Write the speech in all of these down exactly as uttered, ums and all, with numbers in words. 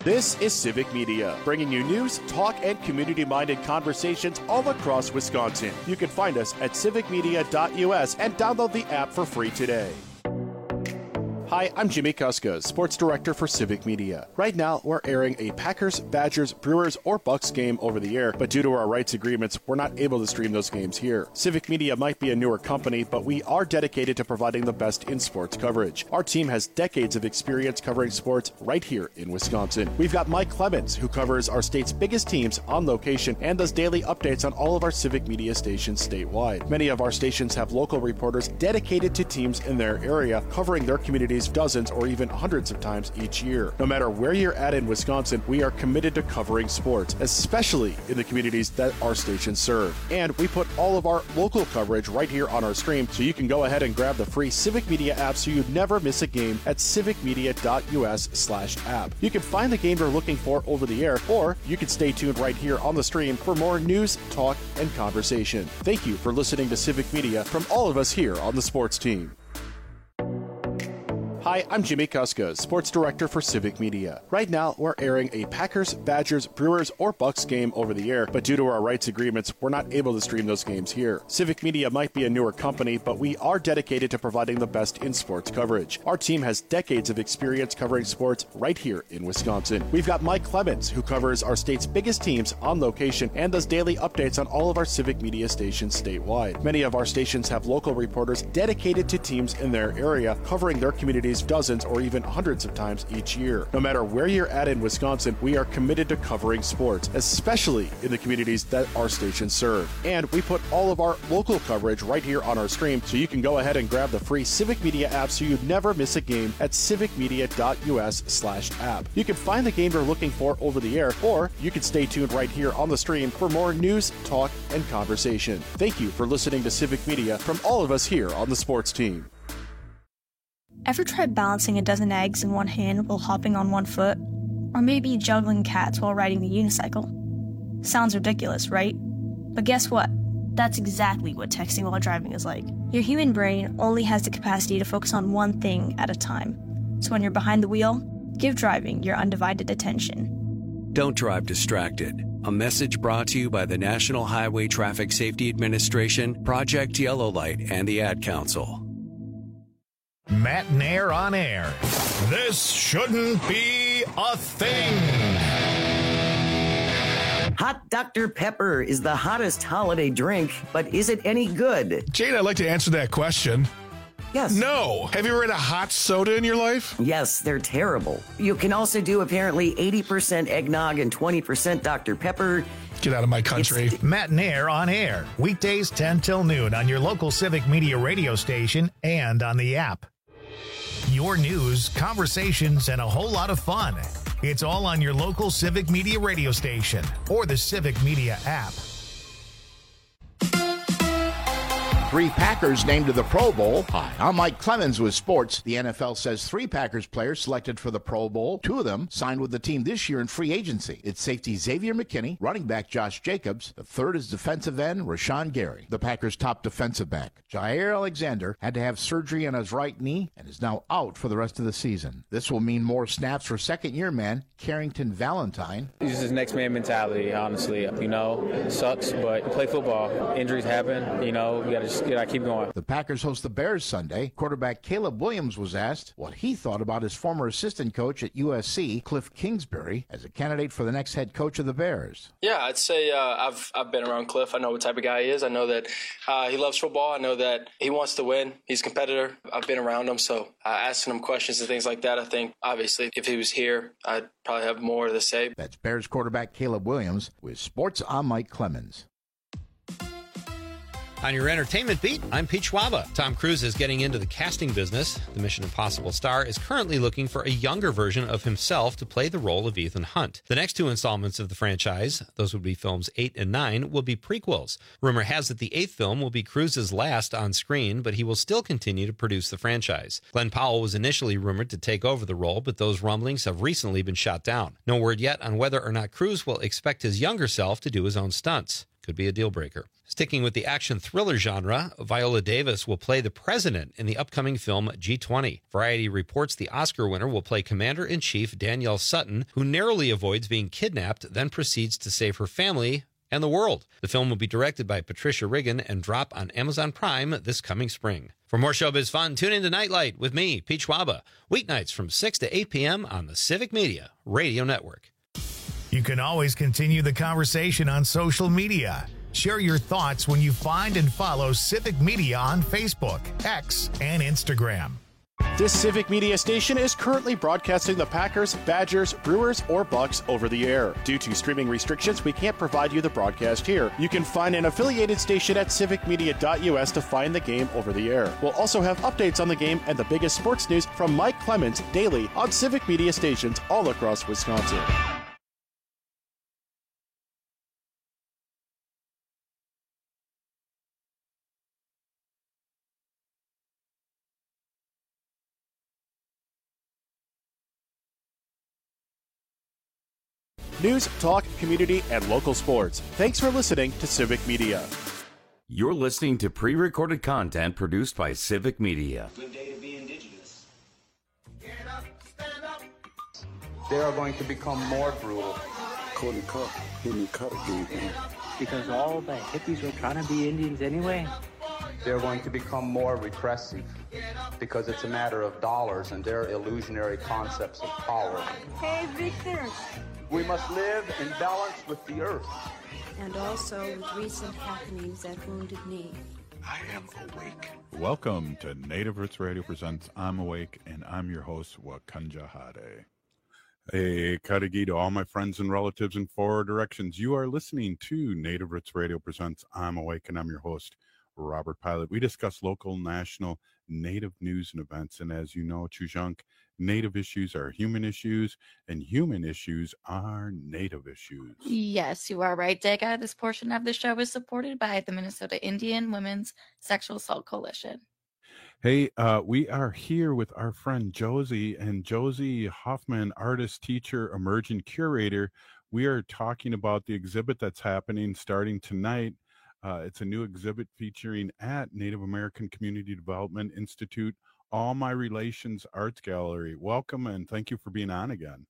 This is Civic Media, bringing you news, talk, and community-minded conversations all across Wisconsin. You can find us at civic media dot U S and download the app for free today. Hi, I'm Jimmy Kuska, Sports Director for Civic Media. Right now, we're airing a Packers, Badgers, Brewers, or Bucks game over the air, but due to our rights agreements, we're not able to stream those games here. Civic Media might be a newer company, but we are dedicated to providing the best in sports coverage. Our team has decades of experience covering sports right here in Wisconsin. We've got Mike Clemens, who covers our state's biggest teams on location and does daily updates on all of our Civic Media stations statewide. Many of our stations have local reporters dedicated to teams in their area, covering their communities dozens or even hundreds of times each year. No matter where you're at in Wisconsin, we are committed to covering sports, especially in the communities that our stations serve. And we put all of our local coverage right here on our stream, so you can go ahead and grab the free Civic Media app so you never miss a game at civic media dot U S slash app. You can find the game you're looking for over the air, or you can stay tuned right here on the stream for more news, talk, and conversation. Thank you for listening to Civic Media from all of us here on the sports team. Hi, I'm Jimmy Kuska, Sports Director for Civic Media. Right now, we're airing a Packers, Badgers, Brewers, or Bucks game over the air, but due to our rights agreements, we're not able to stream those games here. Civic Media might be a newer company, but we are dedicated to providing the best in sports coverage. Our team has decades of experience covering sports right here in Wisconsin. We've got Mike Clemens, who covers our state's biggest teams on location and does daily updates on all of our Civic Media stations statewide. Many of our stations have local reporters dedicated to teams in their area, covering their communities dozens or even hundreds of times each year. No matter where you're at in Wisconsin, we are committed to covering sports, especially in the communities that our stations serve. And we put all of our local coverage right here on our stream, so you can go ahead and grab the free Civic Media app so you never miss a game at civic media dot U S slash app. You can find the game you're looking for over the air, or you can stay tuned right here on the stream for more news, talk, and conversation. Thank you for listening to Civic Media from all of us here on the sports team. Ever tried balancing a dozen eggs in one hand while hopping on one foot? Or maybe juggling cats while riding the unicycle? Sounds ridiculous, right? But guess what? That's exactly what texting while driving is like. Your human brain only has the capacity to focus on one thing at a time. So when you're behind the wheel, give driving your undivided attention. Don't drive distracted. A message brought to you by the National Highway Traffic Safety Administration, Project Yellow Light, and the Ad Council. Matt and Air on air. This shouldn't be a thing. Hot Doctor Pepper is the hottest holiday drink, but is it any good? Jade, I'd like to answer that question. Yes. No. Have you ever had a hot soda in your life? Yes, they're terrible. You can also do apparently eighty percent eggnog and twenty percent Doctor Pepper. Get out of my country. It's, Matt and Air on air. Weekdays ten till noon on your local Civic Media radio station and on the app. Your news, conversations, and a whole lot of fun. It's all on your local Civic Media radio station or the Civic Media app. Three Packers named to the Pro Bowl. Hi, I'm Mike Clemens with sports. The N F L says three Packers players selected for the Pro Bowl. Two of them signed with the team this year in free agency. It's safety Xavier McKinney, running back Josh Jacobs. The third is defensive end Rashawn Gary. The Packers' top defensive back, Jair Alexander, had to have surgery on his right knee and is now out for the rest of the season. This will mean more snaps for second-year man Carrington Valentine. It's just his next man mentality, honestly. You know, it sucks, but you play football. Injuries happen. You know, you got to just gotta keep going. The Packers host the Bears Sunday. Quarterback Caleb Williams was asked what he thought about his former assistant coach at U S C, Cliff Kingsbury, as a candidate for the next head coach of the Bears. Yeah, I'd say uh, I've I've been around Cliff. I know what type of guy he is. I know that uh, he loves football. I know that he wants to win. He's a competitor. I've been around him, so uh, asking him questions and things like that, I think, obviously, if he was here, I'd probably have more to say. That's Bears quarterback Caleb Williams with Sports. I'm Mike Clemens. On your entertainment beat, I'm Pete Schwaba. Tom Cruise is getting into the casting business. The Mission Impossible star is currently looking for a younger version of himself to play the role of Ethan Hunt. The next two installments of the franchise, those would be films eight and nine, will be prequels. Rumor has it the eighth film will be Cruise's last on screen, but he will still continue to produce the franchise. Glenn Powell was initially rumored to take over the role, but those rumblings have recently been shot down. No word yet on whether or not Cruise will expect his younger self to do his own stunts. Could be a deal breaker. Sticking with the action thriller genre, Viola Davis will play the president in the upcoming film G twenty. Variety reports the Oscar winner will play Commander-in-Chief Danielle Sutton, who narrowly avoids being kidnapped, then proceeds to save her family and the world. The film will be directed by Patricia Riggin and drop on Amazon Prime this coming spring. For more showbiz fun, tune into Nightlight with me, Pete Schwaba, weeknights from six to eight p.m. on the Civic Media Radio Network. You can always continue the conversation on social media. Share your thoughts when you find and follow Civic Media on Facebook, X, and Instagram. This Civic Media station is currently broadcasting the Packers, Badgers, Brewers, or Bucks over the air. Due to streaming restrictions, we can't provide you the broadcast here. You can find an affiliated station at civic media dot u s to find the game over the air. We'll also have updates on the game and the biggest sports news from Mike Clemens daily on Civic Media stations all across Wisconsin. News, talk, community, and local sports. Thanks for listening to Civic Media. You're listening to pre-recorded content produced by Civic Media. Good day to be indigenous. Get up, stand up. They are going to become more brutal. Cody Cup, hit me cut again, man. Because all the hippies were trying to be Indians anyway. They're going to become more repressive because it's a matter of dollars and their illusionary concepts of power. Hey, Victor. We must live in balance with the earth. And also with recent happenings at Wounded Knee. I am awake. Welcome to Native Roots Radio presents I'm Awake, and I'm your host, Wakanja Hade. Hey, Kadagi, to all my friends and relatives in four directions. You are listening to Native Roots Radio presents I'm Awake, and I'm your host, Robert Pilot. We discuss local, national, Native news and events. And as you know, Chujunk, Native issues are human issues, and human issues are Native issues. Yes, you are right, Dega. This portion of the show is supported by the Minnesota Indian Women's Sexual Assault Coalition. Hey, uh, we are here with our friend Josie, and Josie Hoffman, artist, teacher, emergent curator. We are talking about the exhibit that's happening starting tonight. Uh, it's a new exhibit featuring at Native American Community Development Institute, All My Relations Arts Gallery. Welcome, and thank you for being on again.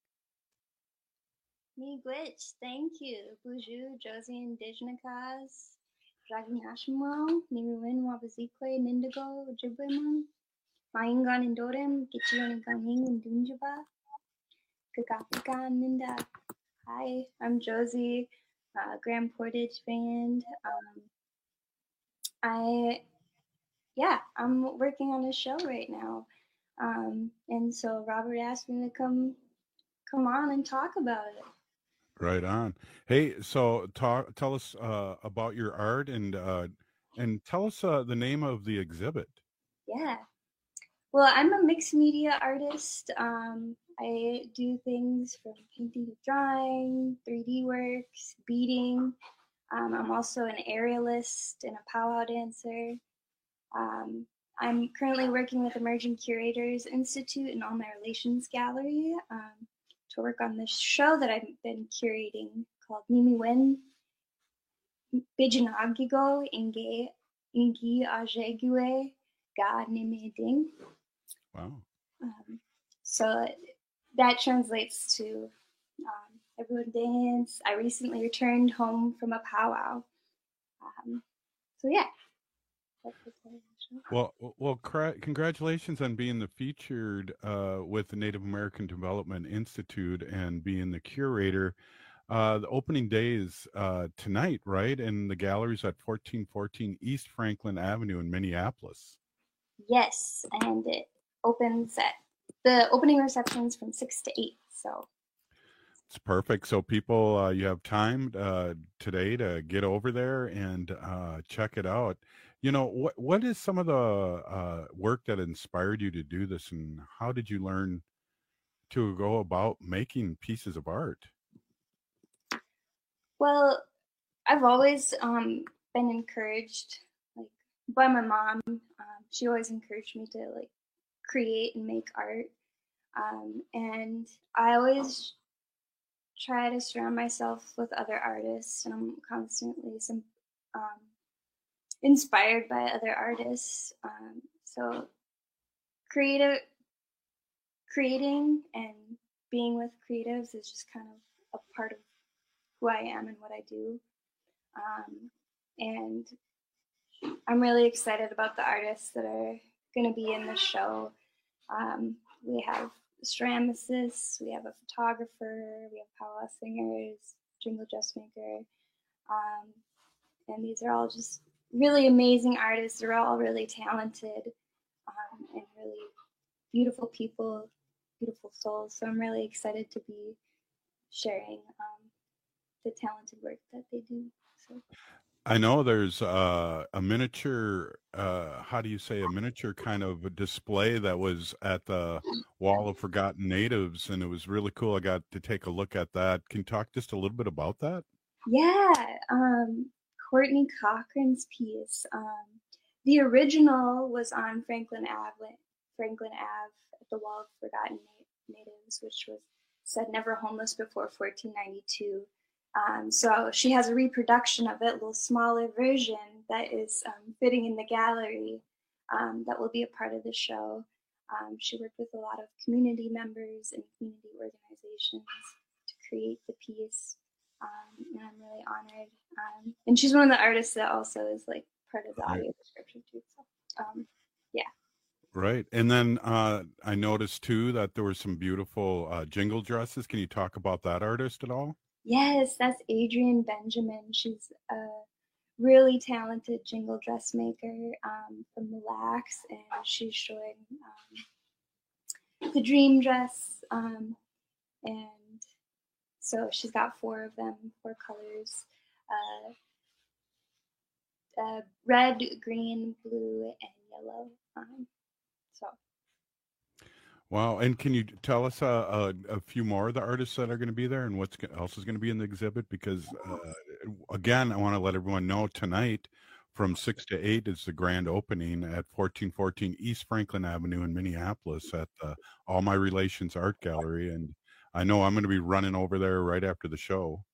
Miigwech, thank you. Buju, Josie Indigenikas, Dragon Hashimo, Nimiwin Wabazikwe, Nindigo, Jibwemun, Maingan Indorem, Gichioniganhing and Dunjaba, Gagapikan Ninda. Hi, I'm Josie. Uh, Grand Portage band. Um, I, yeah, I'm working on a show right now, um, and so Robert asked me to come, come on and talk about it. Right on. Hey, so talk, tell us uh, about your art and uh, and tell us uh, the name of the exhibit. Yeah, well, I'm a mixed media artist. Um, I do things from painting to drawing, three D works, beading. Um, I'm also an aerialist and a powwow dancer. Um, I'm currently working with Emerging Curators Institute and All My Relations Gallery um, to work on this show that I've been curating called Nimiwen Bijinagigo Inge Ingi Ajegue Ga Nimeding. Wow. Um, so that translates to um, everyone dance. I recently returned home from a powwow. Um, so yeah. Well, well, cra- congratulations on being the featured uh, with the Native American Development Institute and being the curator. Uh, the opening day is uh, tonight, right? And the gallery's at fourteen fourteen East Franklin Avenue in Minneapolis. Yes, and it opens at the opening receptions from six to eight. So it's perfect. So people, uh, you have time uh, today to get over there and uh, check it out. You know, what what is some of the uh, work that inspired you to do this, and how did you learn to go about making pieces of art? Well, I've always um, been encouraged, like by my mom. Um, she always encouraged me to like create and make art, um, and I always try to surround myself with other artists, and I'm constantly some um, inspired by other artists. Um, so creative, creating and being with creatives is just kind of a part of who I am and what I do. Um, and I'm really excited about the artists that are going to be in the show. Um, we have Stramicist, we have a photographer, we have powwow singers, jingle dressmaker, um, and these are all just really amazing artists. They're all really talented um, and really beautiful people, beautiful souls. So I'm really excited to be sharing um, the talented work that they do. So. I know there's uh, a miniature, uh, how do you say, a miniature kind of a display that was at the Wall of Forgotten Natives, and it was really cool. I got to take a look at that. Can you talk just a little bit about that? Yeah, um, Courtney Cochran's piece. Um, the original was on Franklin Ave, Franklin Ave at the Wall of Forgotten Natives, which was said never homeless before fourteen ninety-two. Um, so she has a reproduction of it, a little smaller version that is um, fitting in the gallery um, that will be a part of the show. Um, she worked with a lot of community members and community organizations to create the piece, um, and I'm really honored. Um, and she's one of the artists that also is like part of the audio description too. So, um, yeah. Right. And then uh, I noticed too that there were some beautiful uh, jingle dresses. Can you talk about that artist at all? Yes, that's Adrienne Benjamin. She's a really talented jingle dressmaker um, from Mille Lacs, and she's showing um, the dream dress. Um, and so she's got four of them, four colors, uh, uh, red, green, blue, and yellow. Um, so. Wow. And can you tell us uh, a, a few more of the artists that are going to be there and what else is going to be in the exhibit? Because, uh, again, I want to let everyone know tonight from six to eight is the grand opening at fourteen fourteen East Franklin Avenue in Minneapolis at the All My Relations Art Gallery. And I know I'm going to be running over there right after the show.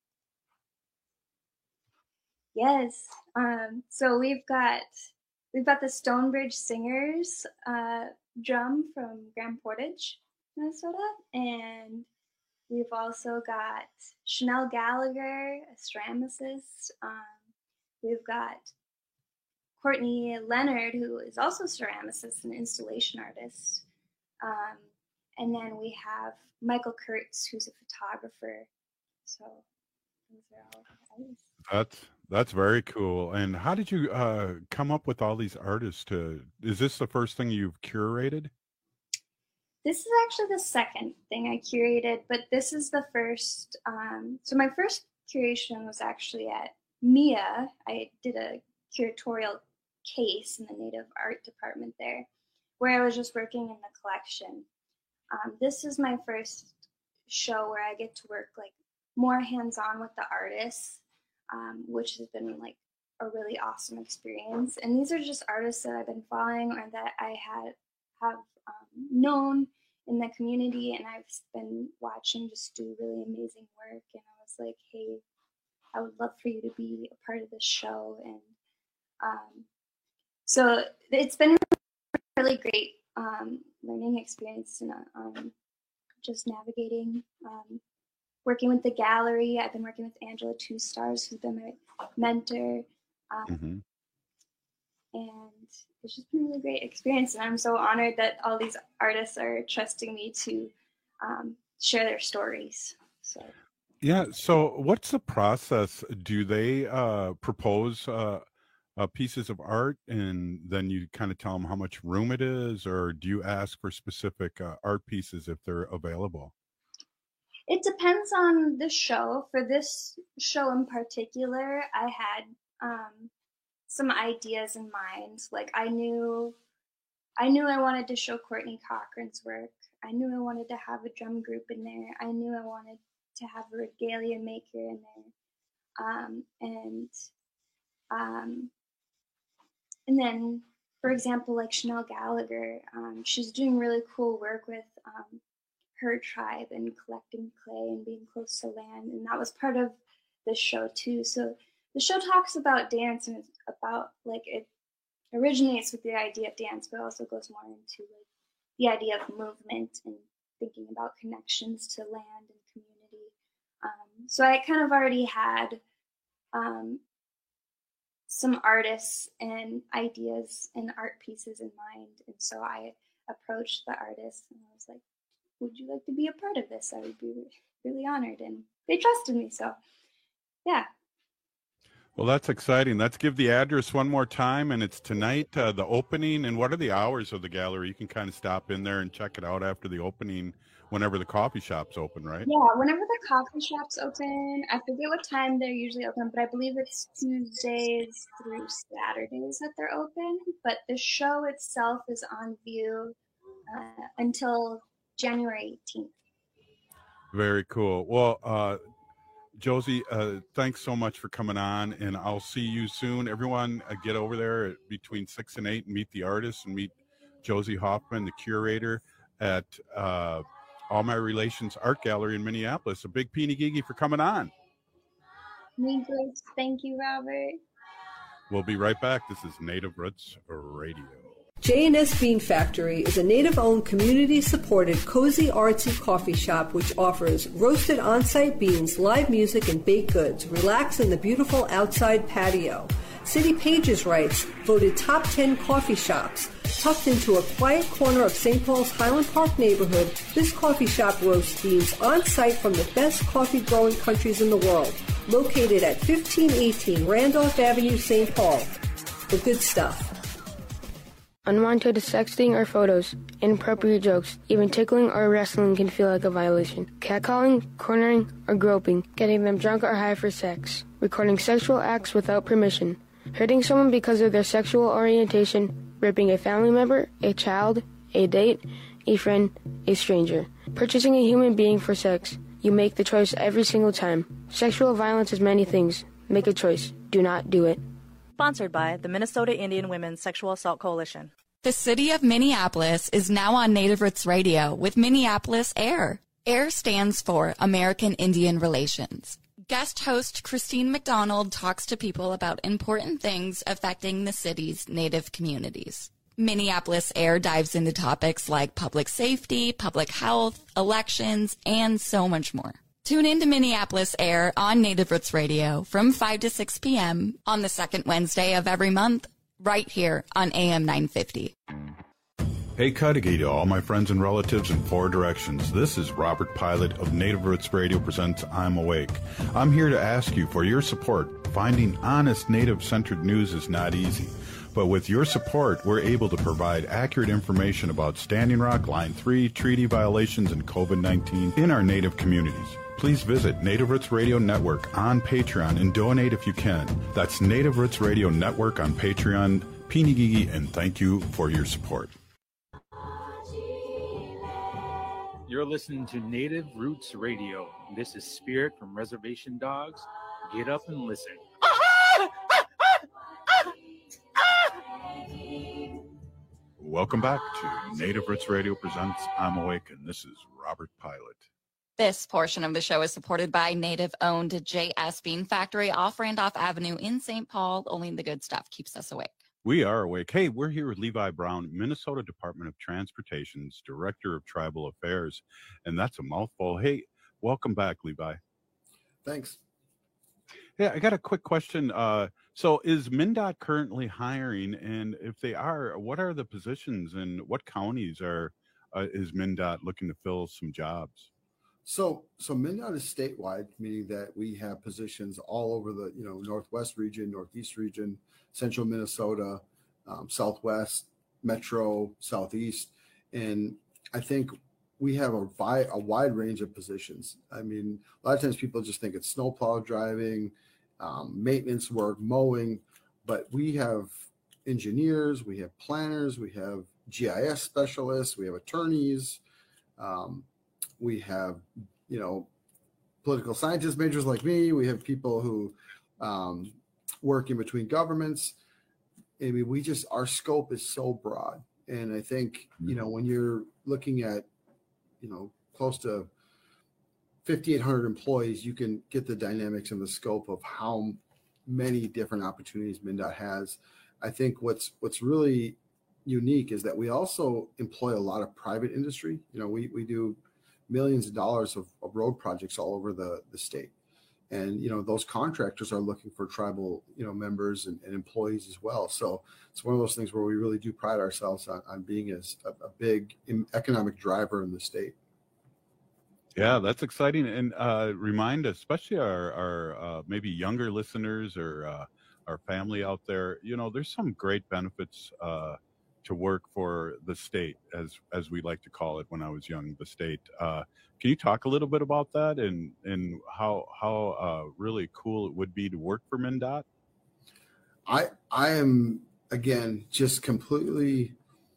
Yes. Um, so we've got we've got the Stonebridge Singers uh, drum from Grand Portage, Minnesota, and we've also got Chanel Gallagher, a ceramicist. Um, we've got Courtney Leonard, who is also a ceramicist and installation artist. Um, and then we have Michael Kurtz, who's a photographer. So those are all artists. That's that's very cool. And how did you uh, come up with all these artists? To is this the first thing you've curated? This is actually the second thing I curated, but this is the first. Um, so my first curation was actually at M I A. I did a curatorial case in the Native Art department there, where I was just working in the collection. Um, this is my first show where I get to work like more hands-on with the artists, um, which has been like a really awesome experience. And these are just artists that I've been following or that I had have um, known in the community, and I've been watching just do really amazing work. And I was like, hey, I would love for you to be a part of this show. And um, so it's been a really great um, learning experience and um, just navigating, um, working with the gallery. I've been working with Angela Two Stars, who's been my mentor. Um, mm-hmm. And it's just been a really great experience. And I'm so honored that all these artists are trusting me to um, share their stories. So. Yeah. So what's the process? Do they uh, propose uh, uh, pieces of art and then you kind of tell them how much room it is, or do you ask for specific uh, art pieces if they're available? It depends on the show. For this show in particular, I had um, some ideas in mind. Like I knew, I knew I wanted to show Courtney Cochran's work. I knew I wanted to have a drum group in there. I knew I wanted to have a regalia maker in there, um, and um, and then, for example, like Chanel Gallagher, um, she's doing really cool work with um, her tribe and collecting clay and being close to land. And that was part of the show too. So the show talks about dance, and it's about like it originates with the idea of dance, but also goes more into like the idea of movement and thinking about connections to land and community. Um, so I kind of already had um, some artists and ideas and art pieces in mind. And so I approached the artists and I was like, would you like to be a part of this? I would be really honored. And they trusted me. So yeah. Well, that's exciting. Let's give the address one more time. And it's tonight, uh, the opening. And what are the hours of the gallery? You can kind of stop in there and check it out after the opening, whenever the coffee shop's open, right? Yeah, whenever the coffee shop's open. I forget what time they're usually open, but I believe it's Tuesdays through Saturdays that they're open. But the show itself is on view uh, until January eighteenth. Very cool. Well, uh, Josie, uh, thanks so much for coming on, and I'll see you soon. Everyone, uh, get over there at between six and eight and meet the artists and meet Josie Hoffman, the curator at uh, All My Relations Art Gallery in Minneapolis. A big peeny-gigi for coming on. Negroes, thank you, Robert. We'll be right back. This is Native Roots Radio. J and S Bean Factory is a native-owned, community-supported, cozy, artsy coffee shop which offers roasted on-site beans, live music, and baked goods. Relax in the beautiful outside patio. City Pages writes, voted top ten coffee shops. Tucked into a quiet corner of Saint Paul's Highland Park neighborhood, this coffee shop roasts beans on-site from the best coffee-growing countries in the world. Located at fifteen eighteen Randolph Avenue, Saint Paul. The good stuff. Unwanted sexting or photos, inappropriate jokes, even tickling or wrestling can feel like a violation. Catcalling, cornering, or groping, getting them drunk or high for sex, recording sexual acts without permission, hurting someone because of their sexual orientation, raping a family member, a child, a date, a friend, a stranger, purchasing a human being for sex. You make the choice every single time. Sexual violence is many things. Make a choice. Do not do it. Sponsored by the Minnesota Indian Women's Sexual Assault Coalition. The city of Minneapolis is now on Native Roots Radio with Minneapolis AIR. AIR stands for American Indian Relations. Guest host Christine McDonald talks to people about important things affecting the city's Native communities. Minneapolis AIR dives into topics like public safety, public health, elections, and so much more. Tune in to Minneapolis AIR on Native Roots Radio from five to six p.m. on the second Wednesday of every month, right here on A M nine fifty. Hey, Cudahy to all my friends and relatives in four directions. This is Robert Pilot of Native Roots Radio presents I'm Awake. I'm here to ask you for your support. Finding honest Native-centered news is not easy. But with your support, we're able to provide accurate information about Standing Rock, Line three, treaty violations, and COVID nineteen in our Native communities. Please visit Native Roots Radio Network on Patreon and donate if you can. That's Native Roots Radio Network on Patreon. Peeny-gigi, and thank you for your support. You're listening to Native Roots Radio. This is Spirit from Reservation Dogs. Get up and listen. Welcome back to Native Roots Radio presents I'm Awake, and this is Robert Pilot. This portion of the show is supported by Native-owned J S Bean Factory off Randolph Avenue in Saint Paul. Only the good stuff keeps us awake. We are awake. Hey, we're here with Levi Brown, Minnesota Department of Transportation's Director of Tribal Affairs, and that's a mouthful. Hey, welcome back, Levi. Thanks. Yeah, I got a quick question. Uh, so is MnDOT currently hiring, and if they are, what are the positions and what counties are uh, is MnDOT looking to fill some jobs? So, so MnDOT is statewide, meaning that we have positions all over the, you know, Northwest region, Northeast region, Central Minnesota, um, Southwest, Metro, Southeast. And I think we have a, vi- a wide range of positions. I mean, a lot of times people just think it's snowplow driving, um, maintenance work, mowing, but we have engineers, we have planners, we have G I S specialists, we have attorneys, um, we have, you know, political scientist majors like me. We have people who um, work in between governments. I mean, we just, our scope is so broad. And I think, you know, when you're looking at, you know, close to fifty-eight hundred employees, you can get the dynamics and the scope of how many different opportunities MnDOT has. I think what's what's really unique is that we also employ a lot of private industry. You know, we we do millions of dollars of, of road projects all over the, the state. And, you know, those contractors are looking for tribal, you know, members and, and employees as well. So it's one of those things where we really do pride ourselves on, on being as a, a big economic driver in the state. Yeah, that's exciting. And uh, remind especially our, our uh, maybe younger listeners or uh, our family out there, you know, there's some great benefits uh, to work for the state, as as we like to call it when I was young, the state. Uh, can you talk a little bit about that and, and how, how uh, really cool it would be to work for MnDOT? I I am, again, just completely,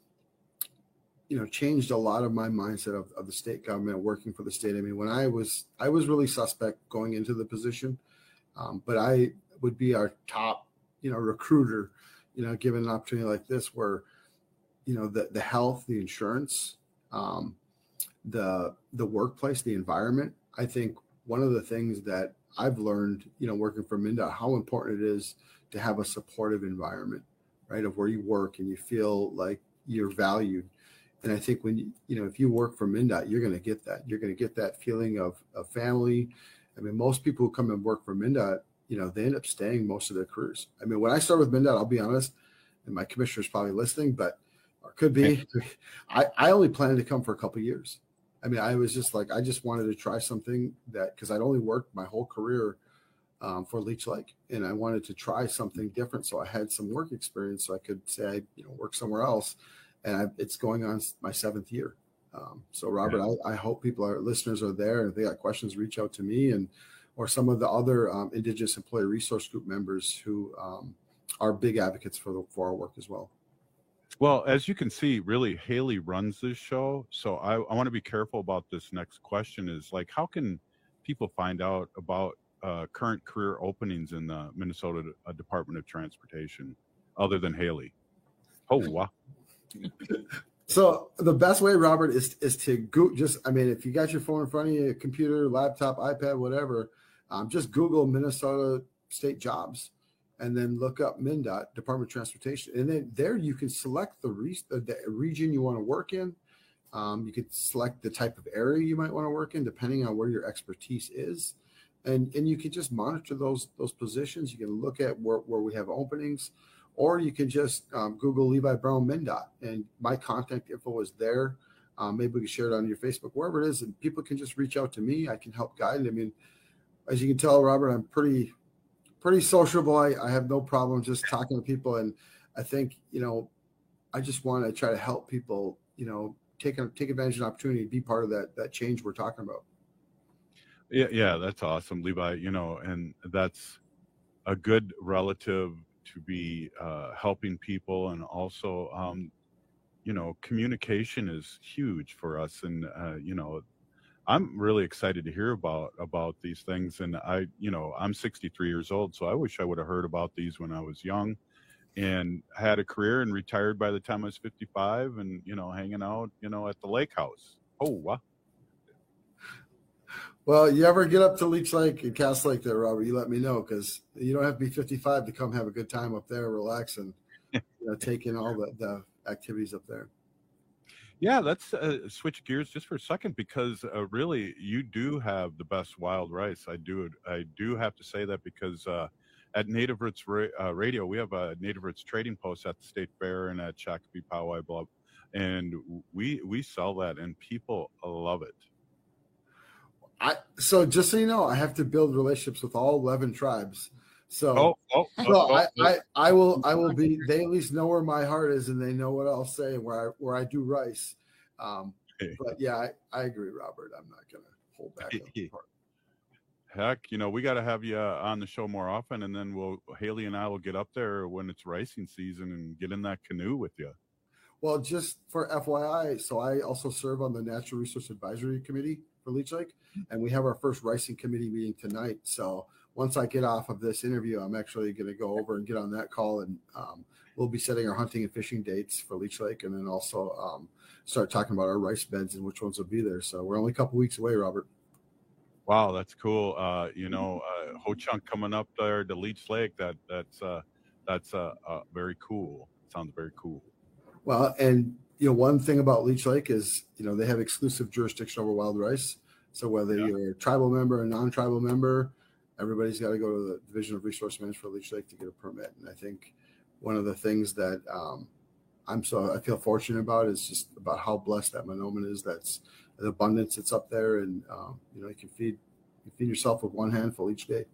you know, changed a lot of my mindset of, of the state government, working for the state. I mean, when I was, I was really suspect going into the position, um, but I would be our top, you know, recruiter, you know, given an opportunity like this where, you know, the, the health, the insurance, um, the, the workplace, the environment. I think one of the things that I've learned, you know, working for MnDOT, how important it is to have a supportive environment, right, of where you work and you feel like you're valued. And I think when, you, you know, if you work for MnDOT, you're going to get that. You're going to get that feeling of, of family. I mean, most people who come and work for MnDOT, you know, they end up staying most of their careers. I mean, when I started with MnDOT, I'll be honest, and my commissioner's probably listening, but or could be, I, I only planned to come for a couple of years. I mean, I was just like, I just wanted to try something that, because I'd only worked my whole career um, for Leech Lake, and I wanted to try something different. So I had some work experience, so I could say, I, you know, work somewhere else. And I, it's going on my seventh year. Um, so Robert, yeah. I, I hope people, our listeners are there. And if they got questions, reach out to me and, or some of the other um, Indigenous Employee Resource Group members who um, are big advocates for the, for our work as well. Well, as you can see, really, Haley runs this show. So I, I want to be careful about this next question is like, how can people find out about uh, current career openings in the Minnesota uh, Department of Transportation other than Haley? Oh, wow. So the best way, Robert, is is to go, just, I mean, if you got your phone in front of you, computer, laptop, iPad, whatever, um, just Google Minnesota state jobs and then look up MnDOT, Department of Transportation. And then there you can select the, re- the region you want to work in. Um, you could select the type of area you might want to work in, depending on where your expertise is. And and you can just monitor those those positions. You can look at where, where we have openings. Or you can just um, Google Levi Brown MnDOT, and my contact info is there. Um, maybe we can share it on your Facebook, wherever it is, and people can just reach out to me. I can help guide. I mean, as you can tell, Robert, I'm pretty, pretty sociable. I, I have no problem just talking to people, and I think, you know, I just want to try to help people, you know, take take advantage of an opportunity, be part of that that change we're talking about. Yeah, yeah, that's awesome, Levi. You know, and that's a good relative to be uh, helping people, and also, um, you know, communication is huge for us. And uh, you know, I'm really excited to hear about about these things. And I, you know, I'm sixty-three years old, so I wish I would have heard about these when I was young, and had a career and retired by the time I was fifty-five, and you know, hanging out, you know, at the lake house. Oh, wow. Well, you ever get up to Leech Lake and Cass Lake there, Robert, you let me know, because you don't have to be fifty-five to come have a good time up there, relax, and you know, take in all the, the activities up there. Yeah, let's uh, switch gears just for a second, because uh, really you do have the best wild rice. I do I do have to say that, because uh, at Native Roots Ra- uh, Radio, we have a Native Roots trading post at the State Fair and at Shakopee Poway Bluff, and we we sell that, and people love it. I, so just so you know, I have to build relationships with all eleven tribes. So, oh, oh, so oh, I, oh. I, I will, I will be, they at least know where my heart is, and they know what I'll say where I, where I do rice. Um, Okay. But yeah, I, I agree, Robert. I'm not going to hold back. on the part. Heck, you know, we got to have you uh, on the show more often, and then we'll, Haley and I will get up there when it's ricing season and get in that canoe with you. Well, just for F Y I, so I also serve on the Natural Resource Advisory Committee for Leech Lake, and we have our first ricing committee meeting tonight. So once I get off of this interview, I'm actually going to go over and get on that call, and um, we'll be setting our hunting and fishing dates for Leech Lake, and then also um, start talking about our rice beds and which ones will be there. So we're only a couple weeks away, Robert. Wow, that's cool. Uh, you know, uh, Ho Chunk coming up there to Leech Lake. That that's uh, that's uh, uh, very cool. Sounds very cool. Well, and you know, one thing about Leech Lake is, you know, they have exclusive jurisdiction over wild rice. So whether yeah. you're a tribal member or a non-tribal member, everybody's got to go to the Division of Resource Management for Leech Lake to get a permit. And I think one of the things that um, I'm so I feel fortunate about is just about how blessed that Mahnomen is. That's the abundance that's up there, and um, you know, you can feed you feed yourself with one handful each day.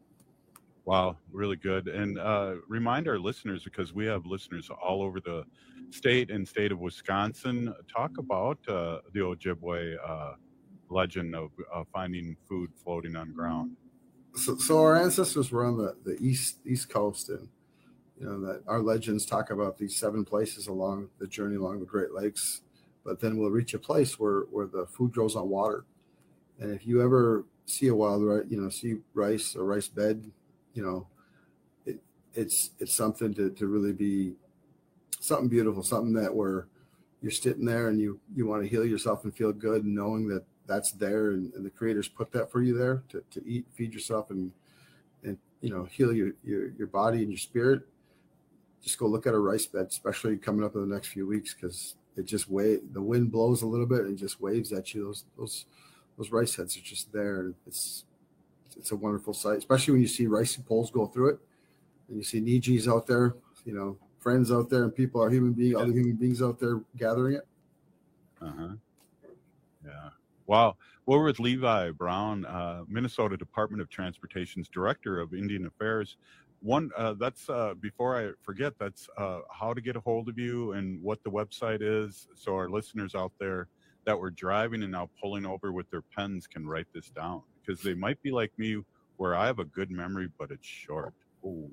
Wow, really good. And uh, remind our listeners, because we have listeners all over the state and state of Wisconsin, talk about uh, the Ojibwe uh, legend of uh, finding food floating on ground. So, so our ancestors were on the, the east east coast, and you know that our legends talk about these seven places along the journey along the Great Lakes. But then we'll reach a place where, where the food grows on water. And if you ever see a wild rice, you know, see rice or rice bed, you know, it, it's it's something to, to really be something beautiful, something that where you're sitting there and you, you want to heal yourself and feel good, and knowing that that's there, and, and the creators put that for you there to, to eat, feed yourself, and, and you know, heal your, your, your body and your spirit. Just go look at a rice bed, especially coming up in the next few weeks, because it just wave, the wind blows a little bit and just waves at you. Those those those rice heads are just there. It's it's a wonderful sight, especially when you see rice poles go through it, and you see Nijis out there, you know, friends out there, and people are human beings, other human beings out there gathering it. Uh huh. Yeah. Wow. We're with Levi Brown, uh, Minnesota Department of Transportation's Director of Indian Affairs. One, uh, that's uh, before I forget, that's uh, how to get a hold of you and what the website is, so our listeners out there that were driving and now pulling over with their pens can write this down, because they might be like me, where I have a good memory, but it's short. Ooh.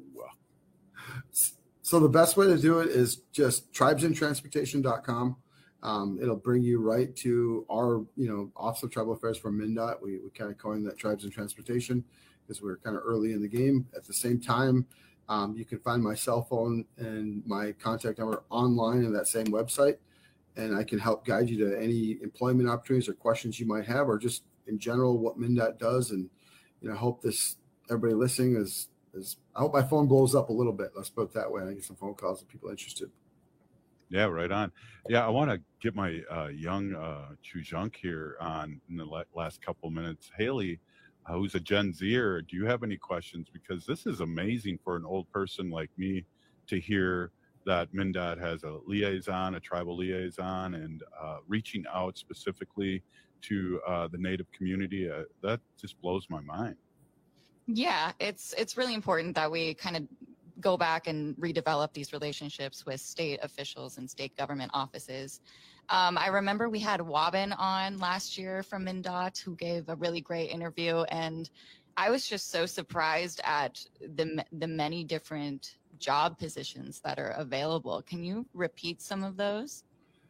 So the best way to do it is just tribes in transportation dot com. Um, it'll bring you right to our, you know, Office of Tribal Affairs from MnDOT. We, we kind of coined that Tribes in Transportation because we were kind of early in the game. At the same time, um, you can find my cell phone and my contact number online in that same website, and I can help guide you to any employment opportunities or questions you might have, or just in general what MnDOT does. And you know, I hope this everybody listening is is I hope my phone blows up a little bit. Let's put it that way. I get some phone calls of people interested. Yeah, right on. Yeah, I want to get my uh, young uh, Chujunk here on in the last couple minutes. Haley, uh, who's a Gen Zer, do you have any questions? Because this is amazing for an old person like me to hear that MnDOT has a liaison, a tribal liaison, and uh, reaching out specifically to uh, the Native community. Uh, that just blows my mind. Yeah, it's it's really important that we kind of go back and redevelop these relationships with state officials and state government offices. Um, I remember we had Wabin on last year from MnDOT, who gave a really great interview, and I was just so surprised at the the many different job positions that are available. Can you repeat some of those?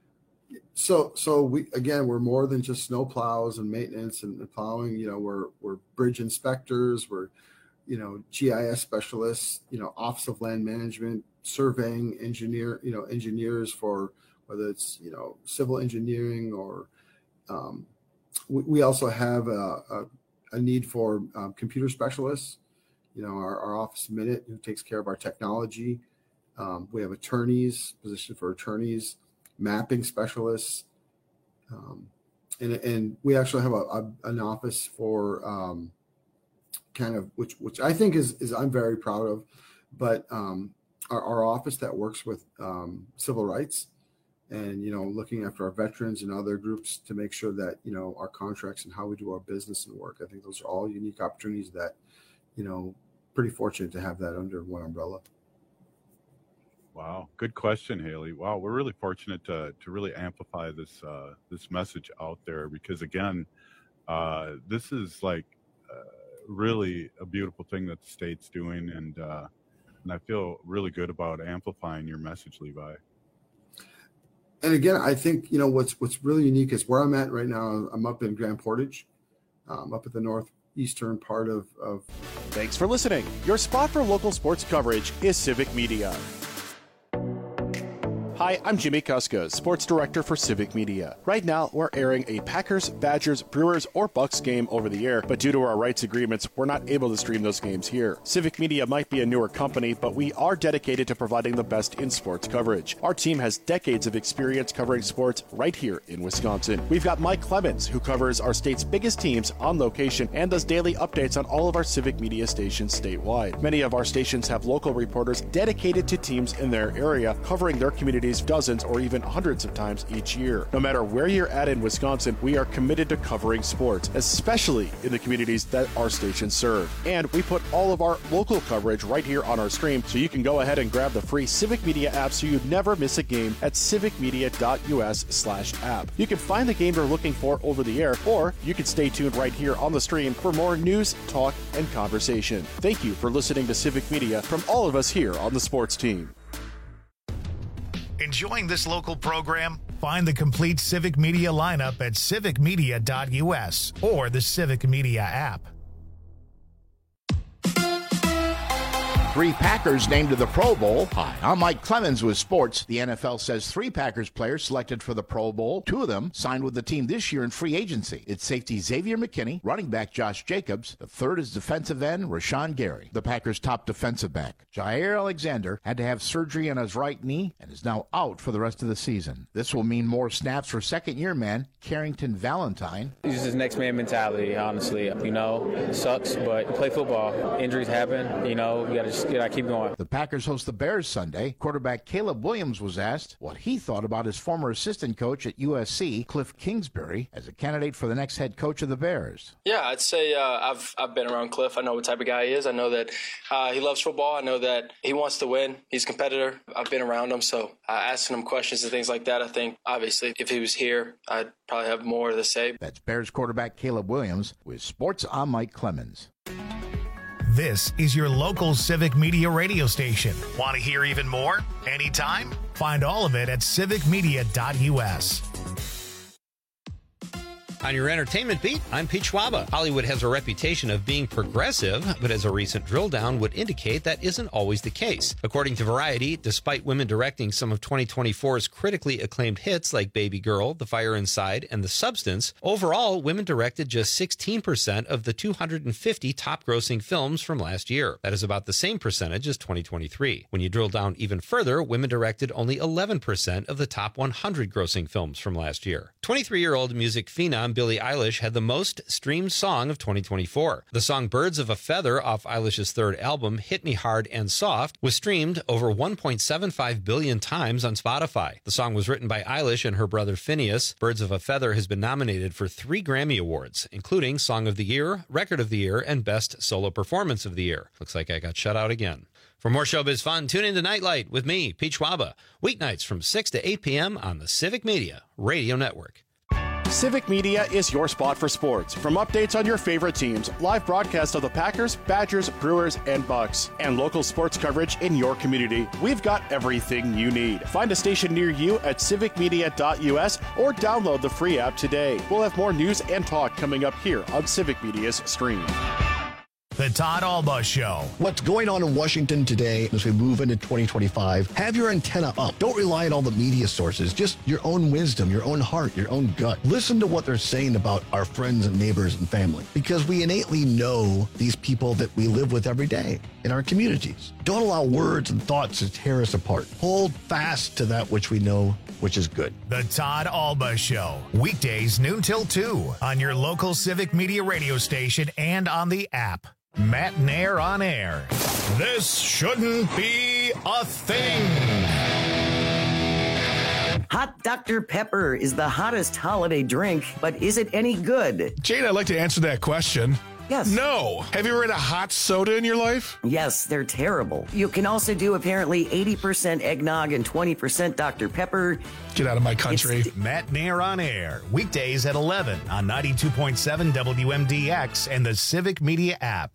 So, so we again, we're more than just snow plows and maintenance and plowing. You know, we're we're bridge inspectors. We're you know, G I S specialists, you know, Office of Land Management, surveying engineer, you know, engineers for whether it's, you know, civil engineering or um, we, we also have a, a, a need for um, computer specialists, you know, our, our office minute who takes care of our technology. Um, we have attorneys, position for attorneys, mapping specialists. Um, and, and we actually have a, a, an office for um, kind of which which I think is is I'm very proud of, but um, our, our office that works with um, civil rights and you know looking after our veterans and other groups to make sure that you know our contracts and how we do our business and work. I think those are all unique opportunities that you know pretty fortunate to have that under one umbrella. Wow, good question, Haley. Wow, we're really fortunate to to really amplify this uh, this message out there because again, uh, this is like. Uh, really a beautiful thing that the state's doing, and uh, and I feel really good about amplifying your message, Levi. And again, I think you know what's what's really unique is where I'm at right now. I'm up in Grand Portage, um, up at the northeast eastern part of, of. Thanks for listening. Your spot for local sports coverage is Civic Media. Hi, I'm Jimmy Kuska, Sports Director for Civic Media. Right now, we're airing a Packers, Badgers, Brewers, or Bucks game over the air, but due to our rights agreements, we're not able to stream those games here. Civic Media might be a newer company, but we are dedicated to providing the best in sports coverage. Our team has decades of experience covering sports right here in Wisconsin. We've got Mike Clemens, who covers our state's biggest teams on location and does daily updates on all of our Civic Media stations statewide. Many of our stations have local reporters dedicated to teams in their area, covering their communities dozens or even hundreds of times each year. No matter where you're at in Wisconsin, we are committed to covering sports, especially in the communities that our stations serve. And we put all of our local coverage right here on our stream, so you can go ahead and grab the free Civic Media app so you never miss a game at civicmedia.us slash app. You can find the game you're looking for over the air, or you can stay tuned right here on the stream for more news, talk, and conversation. Thank you for listening to Civic Media from all of us here on the sports team. Enjoying this local program? Find the complete Civic Media lineup at civic media dot u s or the Civic Media app. Three Packers named to the Pro Bowl. Hi, I'm Mike Clemens with sports. The N F L says three Packers players selected for the Pro Bowl. Two of them signed with the team this year in free agency. It's safety Xavier McKinney, running back Josh Jacobs. The third is defensive end Rashawn Gary. The Packers' top defensive back, Jair Alexander, had to have surgery on his right knee and is now out for the rest of the season. This will mean more snaps for second-year man Carrington Valentine. It's just his next man mentality, honestly. You know, it sucks, but you play football. Injuries happen. You know, you got to just you gotta keep going. The Packers host the Bears Sunday. Quarterback Caleb Williams was asked what he thought about his former assistant coach at U S C, Cliff Kingsbury, as a candidate for the next head coach of the Bears. Yeah, I'd say uh, I've I've been around Cliff. I know what type of guy he is. I know that uh, he loves football. I know that he wants to win. He's a competitor. I've been around him, so uh, asking him questions and things like that, I think, obviously, if he was here, I'd probably have more to say. That's Bears quarterback Caleb Williams with Sports. I'm Mike Clemens. This is your local Civic Media radio station. Want to hear even more? Anytime? Find all of it at civic media dot u s. On your entertainment beat, I'm Pete Schwaba. Hollywood has a reputation of being progressive, but as a recent drill down would indicate, that isn't always the case. According to Variety, despite women directing some of twenty twenty-four's critically acclaimed hits like Baby Girl, The Fire Inside, and The Substance, overall, women directed just sixteen percent of the two hundred fifty top-grossing films from last year. That is about the same percentage as twenty twenty-three. When you drill down even further, women directed only eleven percent of the top one hundred grossing films from last year. twenty-three-year-old music phenom Billie Eilish had the most streamed song of twenty twenty-four. The song Birds of a Feather off Eilish's third album, Hit Me Hard and Soft, was streamed over one point seven five billion times on Spotify. The song was written by Eilish and her brother Phineas. Birds of a Feather has been nominated for three Grammy Awards, including Song of the Year, Record of the Year, and Best Solo Performance of the Year. Looks like I got shut out again. For more showbiz fun, tune in to Nightlight with me, Pete Schwaba, weeknights from six to eight p.m. on the Civic Media Radio Network. Civic Media is your spot for sports. From updates on your favorite teams, live broadcast of the Packers, Badgers, Brewers, and Bucks, and local sports coverage in your community, we've got everything you need. Find a station near you at civic media dot u s or download the free app today. We'll have more news and talk coming up here on Civic Media's stream. The Todd Alba Show. What's going on in Washington today as we move into twenty twenty-five? Have your antenna up. Don't rely on all the media sources. Just your own wisdom, your own heart, your own gut. Listen to what they're saying about our friends and neighbors and family, because we innately know these people that we live with every day in our communities. Don't allow words and thoughts to tear us apart. Hold fast to that which we know, which is good. The Todd Alba Show. Weekdays noon till two on your local Civic Media radio station and on the app. Matt Nair on air. This shouldn't be a thing. Hot Doctor Pepper is the hottest holiday drink, but is it any good? Jane, I'd like to answer that question. Yes. No. Have you ever had a hot soda in your life? Yes, they're terrible. You can also do apparently eighty percent eggnog and twenty percent Doctor Pepper. Get out of my country. It's Matt Nair on air. Weekdays at eleven on ninety-two point seven W M D X and the Civic Media app.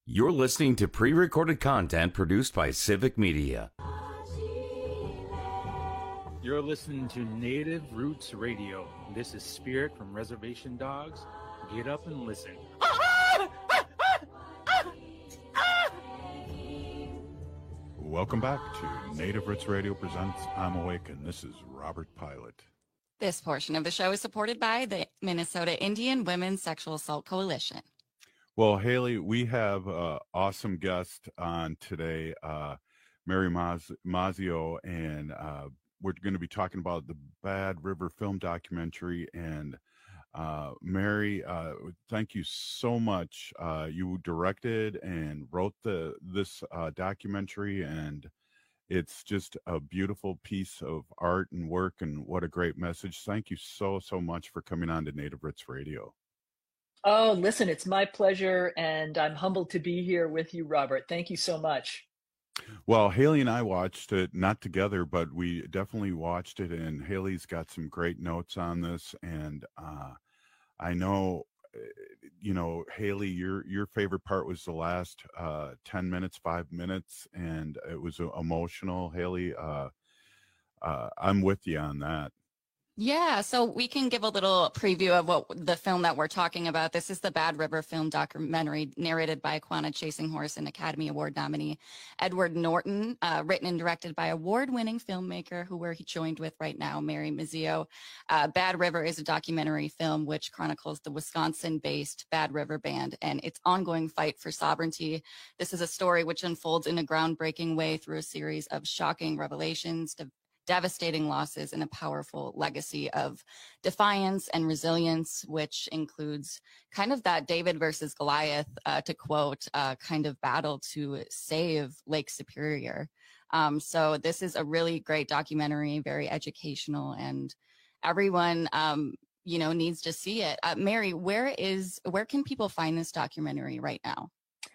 You're listening to pre-recorded content produced by Civic Media. You're listening to Native Roots Radio. This is Spirit from Reservation Dogs. Get up and listen. Welcome back to Native Roots Radio presents I'm Awake, and this is Robert Pilot. This portion of the show is supported by the Minnesota Indian Women's Sexual Assault Coalition. Well, Haley, we have an awesome guest on today, uh, Mary Maz- Mazio, and uh, we're going to be talking about the Bad River film documentary. And uh, Mary, uh, thank you so much. Uh, you directed and wrote the this uh, documentary, and it's just a beautiful piece of art and work, and what a great message. Thank you so, so much for coming on to Native Roots Radio. Oh, listen, it's my pleasure, and I'm humbled to be here with you, Robert. Thank you so much. Well, Haley and I watched it, not together, but we definitely watched it, and Haley's got some great notes on this. And uh, I know, you know, Haley, your your favorite part was the last uh, ten minutes, five minutes, and it was uh, emotional. Haley, uh, uh, I'm with you on that. Yeah, so we can give a little preview of what the film that we're talking about. This is the Bad River film documentary narrated by Quanah Chasing Horse and Academy Award nominee Edward Norton, uh, written and directed by award-winning filmmaker who we're joined with right now, Mary Mazio. Uh, Bad River is a documentary film which chronicles the Wisconsin-based Bad River Band and its ongoing fight for sovereignty. This is a story which unfolds in a groundbreaking way through a series of shocking revelations, de- devastating losses, and a powerful legacy of defiance and resilience, which includes kind of that David versus Goliath, uh, to quote, uh, kind of battle to save Lake Superior. Um, so this is a really great documentary, very educational, and everyone, um, you know, needs to see it. Uh, Mary, where is, where can people find this documentary right now?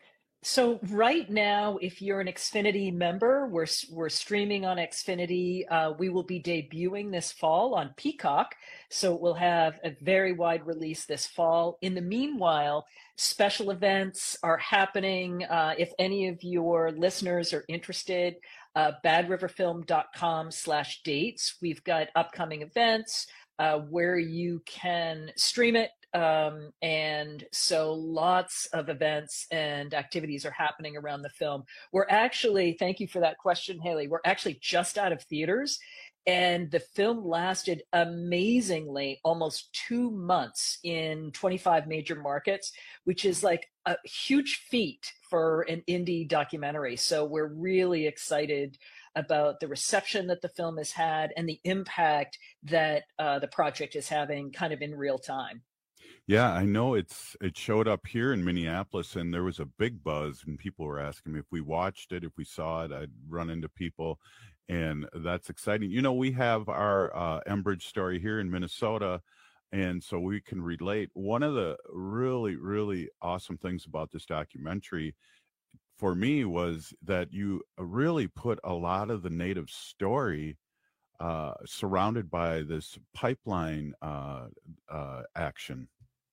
So right now, if you're an Xfinity member, we're we're streaming on Xfinity. Uh, we will be debuting this fall on Peacock, so we'll have a very wide release this fall. In the meanwhile, special events are happening. Uh, if any of your listeners are interested, uh, badriverfilm.com slash dates. We've got upcoming events uh, where you can stream it. Um, and so lots of events and activities are happening around the film. We're actually, thank you for that question, Haley, we're actually just out of theaters, and the film lasted amazingly almost two months in twenty-five major markets, which is like a huge feat for an indie documentary. So we're really excited about the reception that the film has had and the impact that uh, the project is having kind of in real time. Yeah, I know it's it showed up here in Minneapolis, and there was a big buzz, and people were asking me if we watched it, if we saw it. I'd run into people, and that's exciting. You know, we have our uh, Enbridge story here in Minnesota, and so we can relate. One of the really, really awesome things about this documentary for me was that you really put a lot of the Native story uh, surrounded by this pipeline uh, uh, action.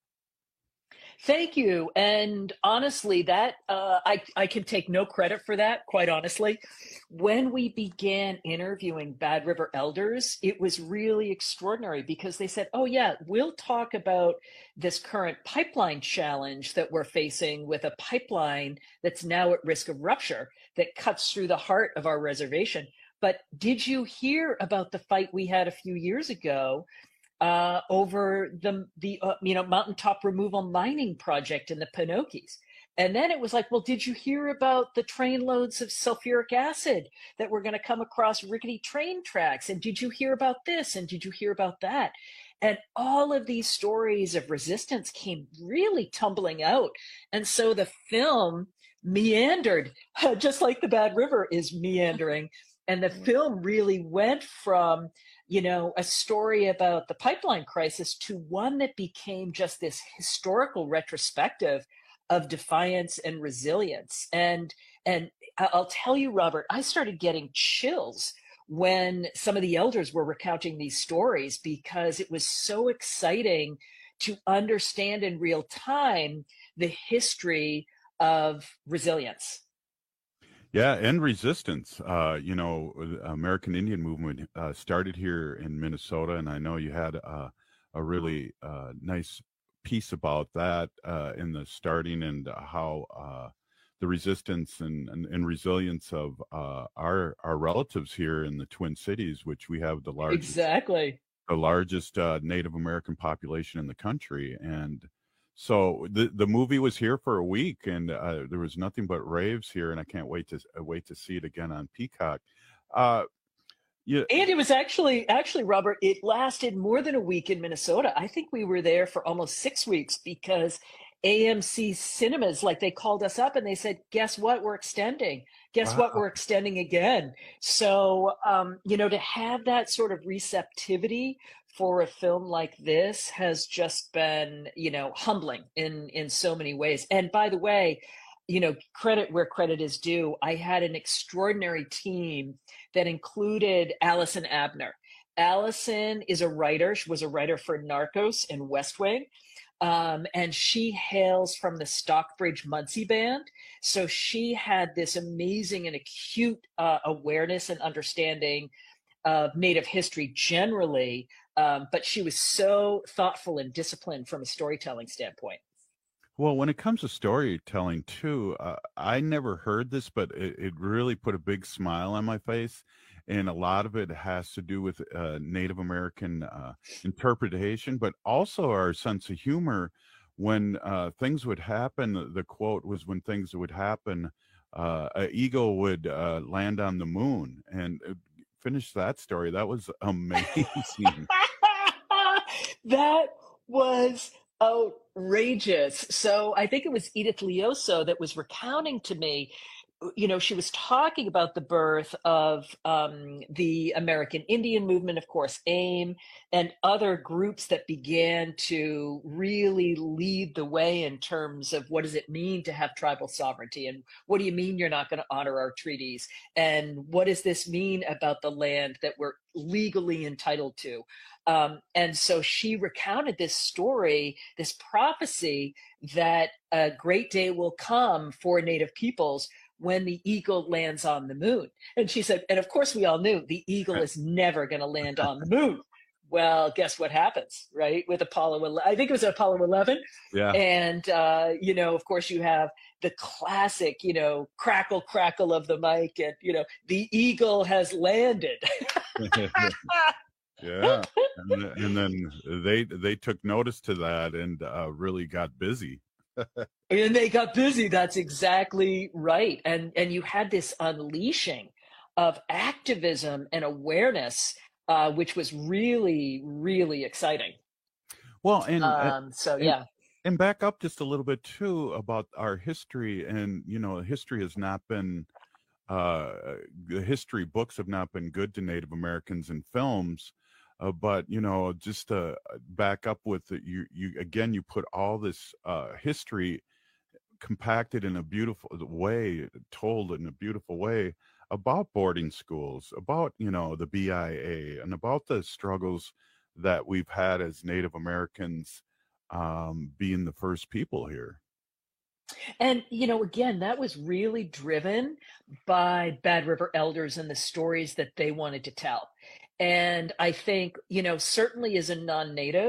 Thank you. And honestly, that uh, I, I can take no credit for that, quite honestly. When we began interviewing Bad River elders, it was really extraordinary because they said, oh, yeah, we'll talk about this current pipeline challenge that we're facing with a pipeline that's now at risk of rupture that cuts through the heart of our reservation. But did you hear about the fight we had a few years ago uh, over the, the uh, you know, mountaintop removal mining project in the Pinocchis? And then it was like, well, did you hear about the train loads of sulfuric acid that were going to come across rickety train tracks? And did you hear about this? And did you hear about that? And all of these stories of resistance came really tumbling out. And so the film meandered, just like the Bad River is meandering. And the film really went from, you know, a story about the pipeline crisis to one that became just this historical retrospective of defiance and resilience. And and I'll tell you, Robert, I started getting chills when some of the elders were recounting these stories because it was so exciting to understand in real time the history of resilience. Yeah, and resistance. Uh, you know, the American Indian movement uh, started here in Minnesota, and I know you had uh, a really uh, nice piece about that uh, in the starting and how uh, the resistance and, and, and resilience of uh, our our relatives here in the Twin Cities, which we have the largest Exactly. the largest uh, Native American population in the country, and so the the movie was here for a week, and uh, there was nothing but raves here, and I can't wait to uh, wait to see it again on Peacock. Uh, yeah, And it was actually, actually, Robert, it lasted more than a week in Minnesota. I think we were there for almost six weeks because A M C Cinemas, like they called us up and they said, guess what? We're extending. Guess Wow. what? We're extending again. So, um, you know, to have that sort of receptivity for a film like this has just been, you know, humbling in, in so many ways. And by the way, you know, credit where credit is due. I had an extraordinary team that included Allison Abner. Allison is a writer. She was a writer for Narcos and West Wing. Um, and she hails from the Stockbridge Muncie Band. So she had this amazing and acute uh, awareness and understanding of Native history generally. Um, but she was so thoughtful and disciplined from a storytelling standpoint. Well, when it comes to storytelling too, uh, I never heard this, but it, it really put a big smile on my face. And a lot of it has to do with uh, Native American uh, interpretation, but also our sense of humor. When uh, things would happen, the quote was, when things would happen, uh, an eagle would uh, land on the moon. And uh, finish that story. That was amazing. That was outrageous. So I think it was Edith Lioso that was recounting to me, you know, she was talking about the birth of um, the American Indian movement, of course, AIM, and other groups that began to really lead the way in terms of what does it mean to have tribal sovereignty, and what do you mean you're not going to honor our treaties, and what does this mean about the land that we're legally entitled to. Um, and so she recounted this story, this prophecy that a great day will come for Native peoples when the eagle lands on the moon. And she said, and of course we all knew the eagle is never going to land on the moon. Well, guess what happens, right? With Apollo eleven, I think it was Apollo eleven. Yeah. And, uh, you know, of course you have the classic, you know, crackle, crackle of the mic, and, you know, the eagle has landed. Yeah, and, and then they they took notice to that and uh, really got busy. And they got busy. That's exactly right. And and you had this unleashing of activism and awareness, uh, which was really, really exciting. Well, and um, so and, yeah. and back up just a little bit too about our history, and you know, history has not been uh, the history books have not been good to Native Americans in films. Uh, but you know, just to back up with the, you, you again, you put all this uh, history compacted in a beautiful way, told in a beautiful way about boarding schools, about you know the B I A, and about the struggles that we've had as Native Americans um, being the first people here. And, you know, again, that was really driven by Bad River Elders and the stories that they wanted to tell. And I think, you know, certainly as a non-Native,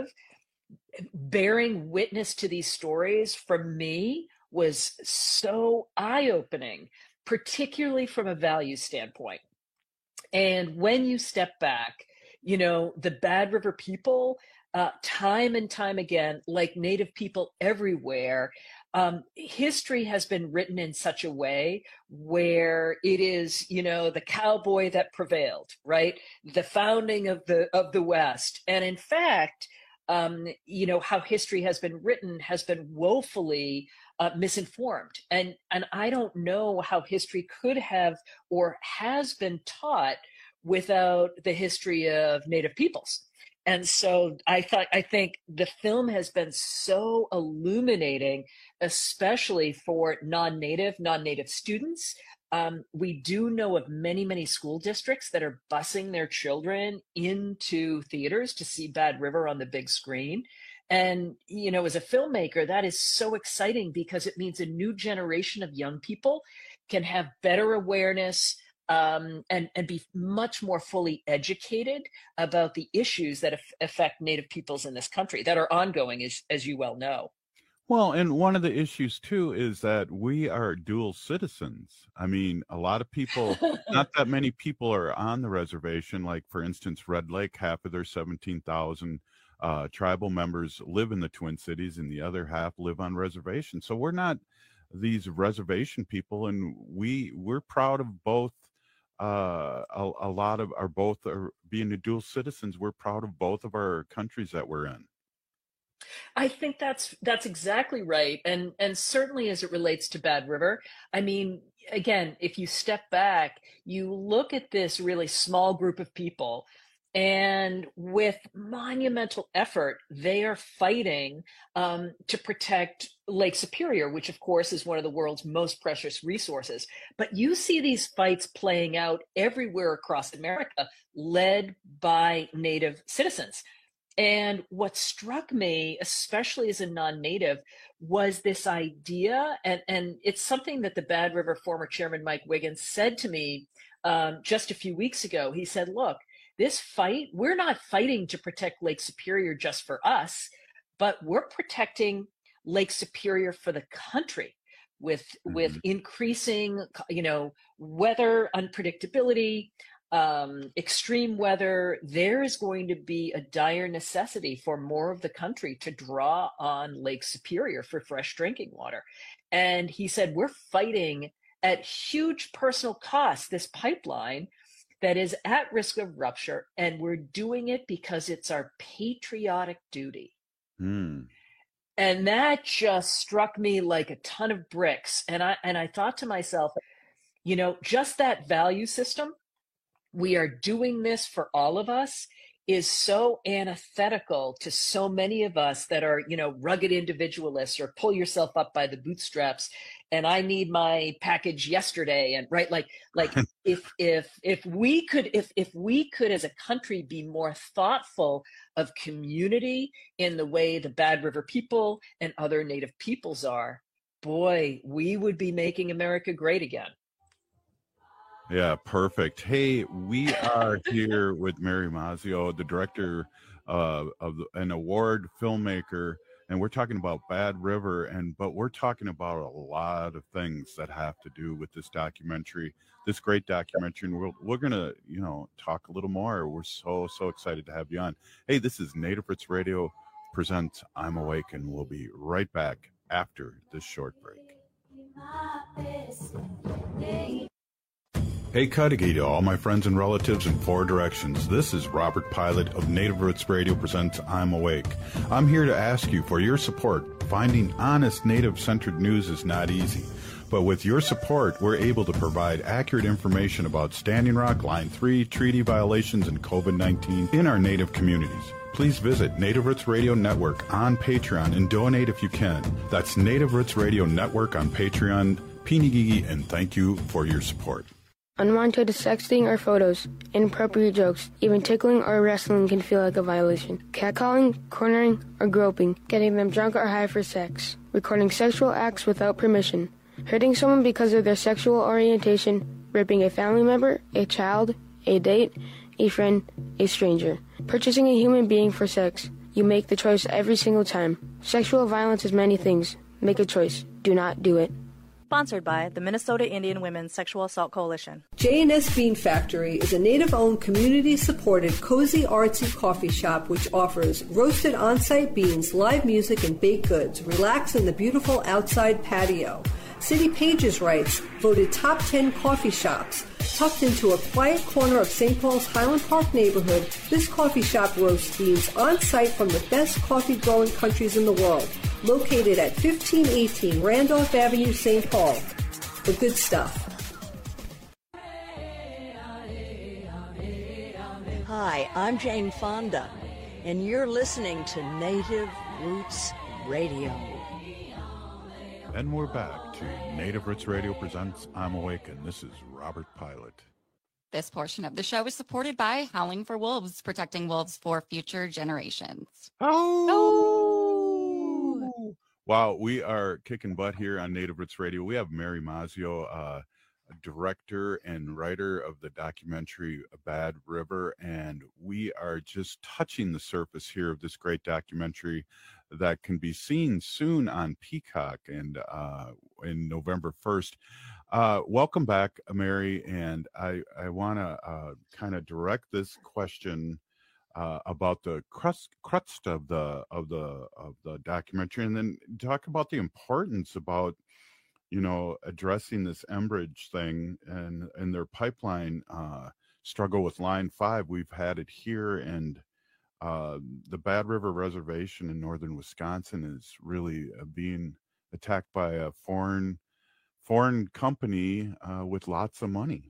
bearing witness to these stories for me was so eye-opening, particularly from a value standpoint. And when you step back, you know, the Bad River people, uh, time and time again, like Native people everywhere, Um, history has been written in such a way where it is, you know, the cowboy that prevailed, right? The founding of the of the West. And in fact, um, you know, how history has been written has been woefully uh, misinformed. And, and I don't know how history could have or has been taught without the history of Native peoples. And so I thought, I think the film has been so illuminating, especially for non-Native, non-Native students. Um, we do know of many, many school districts that are busing their children into theaters to see Bad River on the big screen. And, you know, as a filmmaker, that is so exciting because it means a new generation of young people can have better awareness um, and, and be much more fully educated about the issues that af- affect Native peoples in this country that are ongoing, as, as you well know. Well, and one of the issues too is that we are dual citizens. I mean, a lot of people, not that many people are on the reservation. Like, for instance, Red Lake, half of their seventeen thousand uh, tribal members live in the Twin Cities and the other half live on reservations. So we're not these reservation people, and we, we're proud of both. Uh, a, a lot of our both are being the dual citizens. We're proud of both of our countries that we're in. I think that's that's exactly right. And and certainly as it relates to Bad River, I mean, again, if you step back, you look at this really small group of people, and with monumental effort, they are fighting um, to protect Lake Superior, which of course is one of the world's most precious resources. But you see these fights playing out everywhere across America, led by Native citizens. And what struck me, especially as a non-Native, was this idea, and, and it's something that the Bad River former chairman Mike Wiggins said to me um, just a few weeks ago. He said, look, this fight, we're not fighting to protect Lake Superior just for us, but we're protecting Lake Superior for the country with, mm-hmm. with increasing, you know, weather unpredictability, um, extreme weather. There is going to be a dire necessity for more of the country to draw on Lake Superior for fresh drinking water. And he said, we're fighting at huge personal cost this pipeline that is at risk of rupture, and we're doing it because it's our patriotic duty. Mm. And that just struck me like a ton of bricks. And I and I thought to myself, you know, just that value system, we are doing this for all of us, is so antithetical to so many of us that are, you know, rugged individualists or pull yourself up by the bootstraps. And I need my package yesterday. And right, like, like if if if we could, if if we could as a country be more thoughtful of community in the way the Bad River people and other Native peoples are, boy, we would be making America great again. Yeah, perfect. Hey, we are here with Mary Mazzio, the director uh, of the, an award filmmaker, and we're talking about Bad River, and but we're talking about a lot of things that have to do with this documentary, this great documentary, and we're, we're going to, you know, talk a little more. We're so, so excited to have you on. Hey, this is Native Roots Radio presents I'm Awake, and we'll be right back after this short break. Hey, Cudahy to all my friends and relatives in four directions. This is Robert Pilot of Native Roots Radio presents I'm Awake. I'm here to ask you for your support. Finding honest Native-centered news is not easy. But with your support, we're able to provide accurate information about Standing Rock, Line three, treaty violations, and COVID nineteen in our Native communities. Please visit Native Roots Radio Network on Patreon and donate if you can. That's Native Roots Radio Network on Patreon. Pinigigi, and thank you for your support. Unwanted sexting or photos, inappropriate jokes, even tickling or wrestling can feel like a violation. Catcalling, cornering, or groping, getting them drunk or high for sex, recording sexual acts without permission, hurting someone because of their sexual orientation, raping a family member, a child, a date, a friend, a stranger, purchasing a human being for sex. You make the choice every single time. Sexual violence is many things. Make a choice. Do not do it. Sponsored by the Minnesota Indian Women's Sexual Assault Coalition. J and S Bean Factory is a Native-owned, community-supported, cozy, artsy coffee shop which offers roasted on-site beans, live music, and baked goods. Relax in the beautiful outside patio. City Pages writes, voted top ten coffee shops. Tucked into a quiet corner of Saint Paul's Highland Park neighborhood, this coffee shop roasts beans on-site from the best coffee-growing countries in the world. Located at fifteen eighteen Randolph Avenue, Saint Paul. The good stuff. Hi, I'm Jane Fonda, and you're listening to Native Roots Radio. And we're back to Native Roots Radio presents I'm Awake, and this is Robert Pilot. This portion of the show is supported by Howling for Wolves, protecting wolves for future generations. Oh! Wow, we are kicking butt here on Native Roots Radio. We have Mary Mazzio, uh, director and writer of the documentary Bad River, and we are just touching the surface here of this great documentary that can be seen soon on Peacock and uh, in November first. Uh, welcome back, Mary, and I, I want to uh, kind of direct this question Uh, about the crust, crust of the of the of the documentary, and then talk about the importance about you know addressing this Enbridge thing and and their pipeline uh, struggle with Line Five. We've had it here, and uh, the Bad River Reservation in northern Wisconsin is really uh, being attacked by a foreign foreign company uh, with lots of money.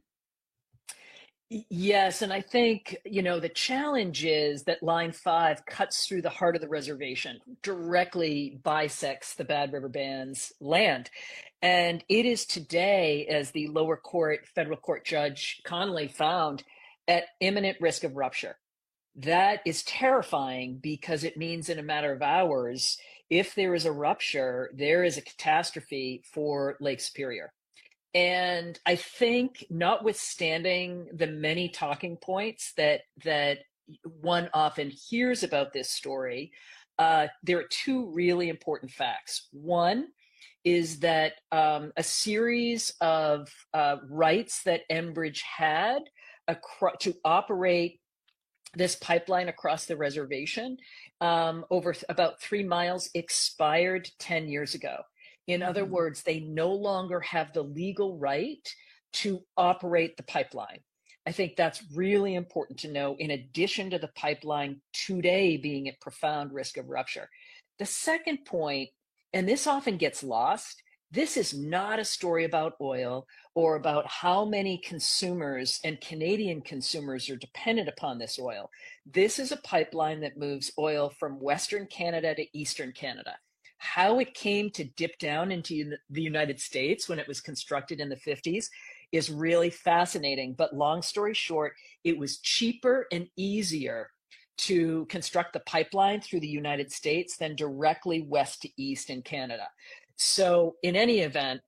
Yes, and I think, you know, the challenge is that Line five cuts through the heart of the reservation, directly bisects the Bad River Band's land. And it is today, as the lower court, federal court judge Connolly found, at imminent risk of rupture. That is terrifying because it means in a matter of hours, if there is a rupture, there is a catastrophe for Lake Superior. And I think, notwithstanding the many talking points that that one often hears about this story, uh, there are two really important facts. One is that um, a series of uh, rights that Enbridge had acro- to operate this pipeline across the reservation um, over th- about three miles expired ten years ago. In other words, they no longer have the legal right to operate the pipeline. I think that's really important to know, in addition to the pipeline today being at profound risk of rupture. The second point, and this often gets lost, this is not a story about oil or about how many consumers and Canadian consumers are dependent upon this oil. This is a pipeline that moves oil from Western Canada to Eastern Canada. How it came to dip down into the United States when it was constructed in the fifties is really fascinating. But long story short, it was cheaper and easier to construct the pipeline through the United States than directly west to east in Canada. So in any event,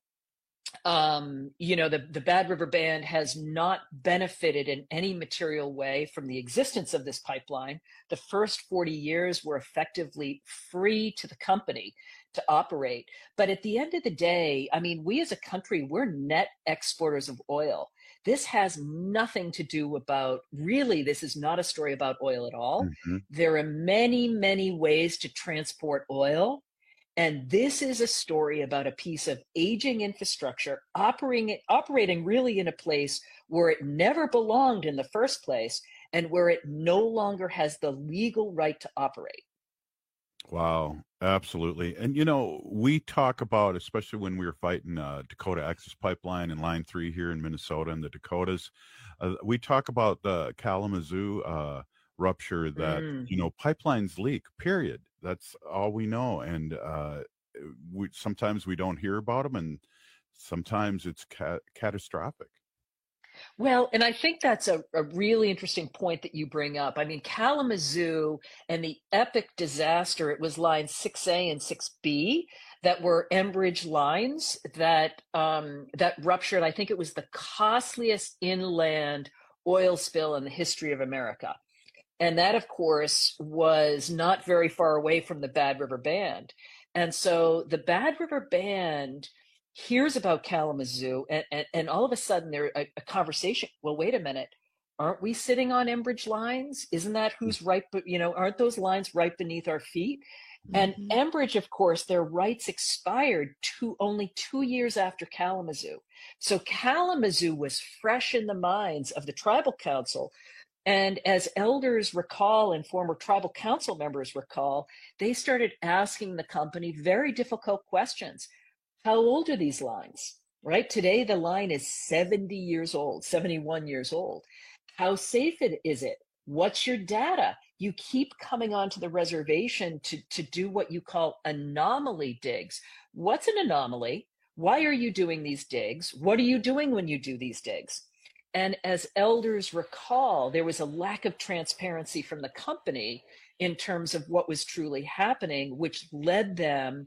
um, you know, the, the Bad River Band has not benefited in any material way from the existence of this pipeline. The first forty years were effectively free to the company to operate. But at the end of the day, I mean, we as a country, we're net exporters of oil. This has nothing to do about, really, this is not a story about oil at all. Mm-hmm. There are many, many ways to transport oil. And this is a story about a piece of aging infrastructure operating, operating really in a place where it never belonged in the first place and where it no longer has the legal right to operate. Wow, absolutely. And, you know, we talk about, especially when we were fighting uh, Dakota Access Pipeline and Line three here in Minnesota and the Dakotas, uh, we talk about the Kalamazoo uh, rupture that, mm. you know, pipelines leak, period. That's all we know. And uh, we sometimes we don't hear about them, and sometimes it's ca- catastrophic. Well, and I think that's a, a really interesting point that you bring up. I mean, Kalamazoo and the epic disaster, it was line six A and six B that were Enbridge lines that um, that ruptured. I think it was the costliest inland oil spill in the history of America. And that, of course, was not very far away from the Bad River Band. And so the Bad River Band hears about Kalamazoo, and, and, and all of a sudden there's a, a conversation. Well, wait a minute. Aren't we sitting on Enbridge lines? Isn't that who's right? But, you know, aren't those lines right beneath our feet? Mm-hmm. And Enbridge, of course, their rights expired two, only two years after Kalamazoo. So Kalamazoo was fresh in the minds of the tribal council. And as elders recall and former tribal council members recall, they started asking the company very difficult questions. How old are these lines? Right? Today, the line is seventy years old, seventy-one years old. How safe it, is it? What's your data? You keep coming onto the reservation to, to do what you call anomaly digs. What's an anomaly? Why are you doing these digs? What are you doing when you do these digs? And as elders recall, there was a lack of transparency from the company in terms of what was truly happening, which led them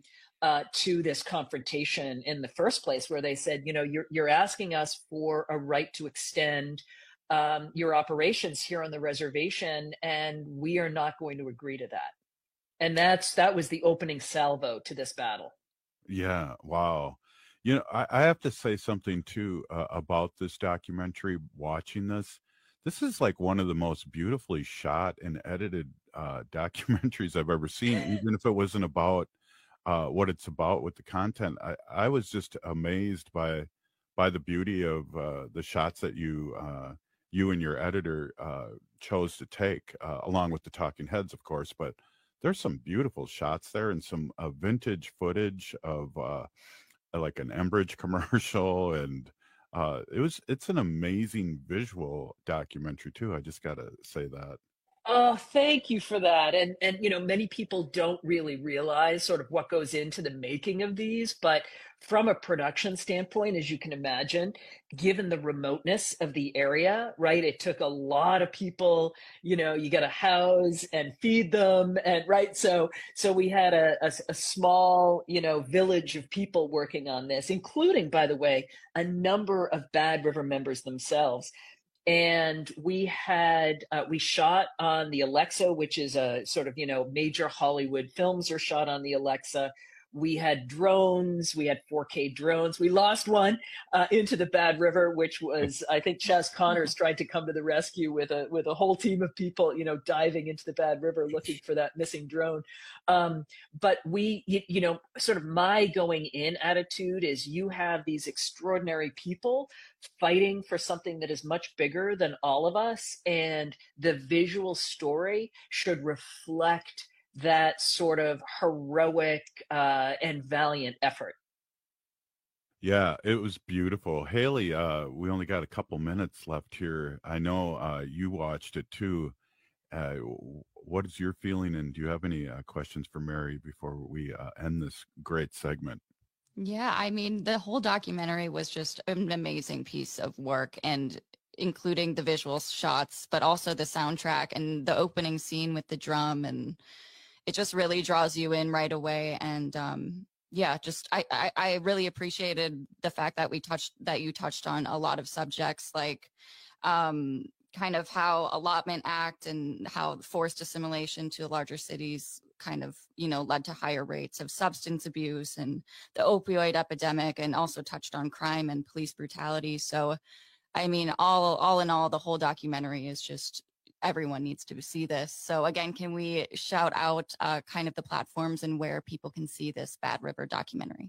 uh, to this confrontation in the first place, where they said, you know, you're, you're asking us for a right to extend um, your operations here on the reservation, and we are not going to agree to that. And that's that was the opening salvo to this battle. Yeah. Wow. You know, I, I have to say something too uh, about this documentary. Watching this, this is like one of the most beautifully shot and edited uh, documentaries I've ever seen. Even if it wasn't about uh, what it's about with the content, I, I was just amazed by by the beauty of uh, the shots that you uh, you and your editor uh, chose to take, uh, along with the talking heads, of course. But there's some beautiful shots there, and some uh, vintage footage of uh, like an Enbridge commercial, and uh, it was it's an amazing visual documentary too. I just gotta say that. Oh, thank you for that. And and you know, many people don't really realize sort of what goes into the making of these, but from a production standpoint, as you can imagine, given the remoteness of the area, right? It took a lot of people, you know, you got to house and feed them, and right. So so we had a, a, a small, you know, village of people working on this, including, by the way, a number of Bad River members themselves. And we had, uh, we shot on the Alexa, which is a sort of, you know, major Hollywood films are shot on the Alexa. We had drones, we had four K drones. We lost one uh, into the Bad River, which was, I think Chaz Connors tried to come to the rescue with a with a whole team of people, you know, diving into the Bad River looking for that missing drone. Um, but we, you, you know, sort of my going in attitude is you have these extraordinary people fighting for something that is much bigger than all of us, and the visual story should reflect that sort of heroic uh, and valiant effort. Yeah, it was beautiful. Haley, uh, we only got a couple minutes left here. I know uh, you watched it too. Uh, what is your feeling, and do you have any uh, questions for Mary before we uh, end this great segment? Yeah, I mean, the whole documentary was just an amazing piece of work, and including the visual shots, but also the soundtrack and the opening scene with the drum, and it just really draws you in right away. And um, yeah, just I, I I really appreciated the fact that we touched that you touched on a lot of subjects, like um, kind of how Allotment Act and how forced assimilation to larger cities kind of, you know, led to higher rates of substance abuse, and the opioid epidemic, and also touched on crime and police brutality. So, I mean, all all in all, the whole documentary is just, everyone needs to see this. So again, can we shout out uh, kind of the platforms and where people can see this Bad River documentary?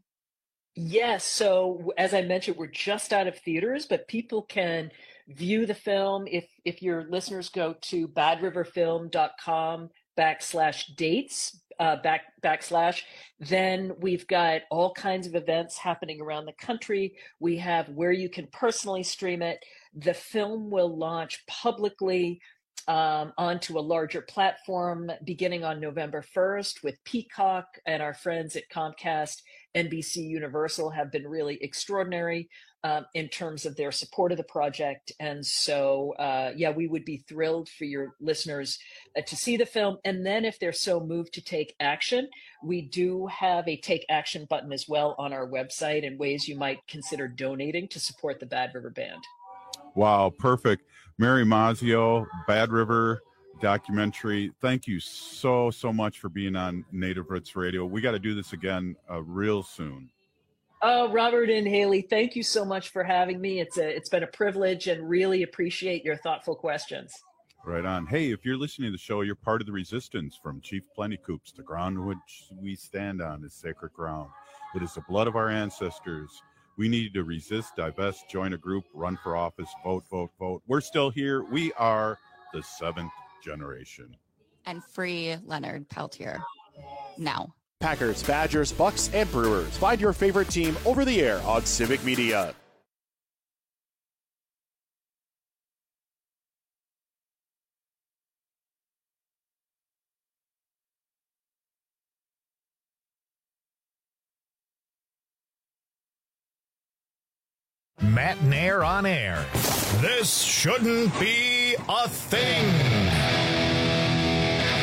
Yes. So as I mentioned, we're just out of theaters, but people can view the film if if your listeners go to badriverfilm.com backslash dates, uh, back backslash, then we've got all kinds of events happening around the country. We have where you can personally stream it. The film will launch publicly um, onto a larger platform beginning on November first with Peacock, and our friends at Comcast, N B C Universal have been really extraordinary um, in terms of their support of the project. And so, uh, yeah, we would be thrilled for your listeners uh, to see the film. And then if they're so moved to take action, we do have a take action button as well on our website, and ways you might consider donating to support the Bad River Band. Wow, perfect. Mary Mazzio, Bad River documentary. Thank you so, so much for being on Native Roots Radio. We got to do this again uh, real soon. Oh, Robert and Haley, thank you so much for having me. It's a, it's been a privilege, and really appreciate your thoughtful questions. Right on. Hey, if you're listening to the show, you're part of the resistance from Chief Plentycoops. The ground which we stand on is sacred ground. It is the blood of our ancestors. We need to resist, divest, join a group, run for office, vote, vote, vote. We're still here. We are the seventh generation. And free Leonard Peltier now. Packers, Badgers, Bucks, and Brewers. Find your favorite team over the air on Civic Media. Matt Nair on air. This shouldn't be a thing.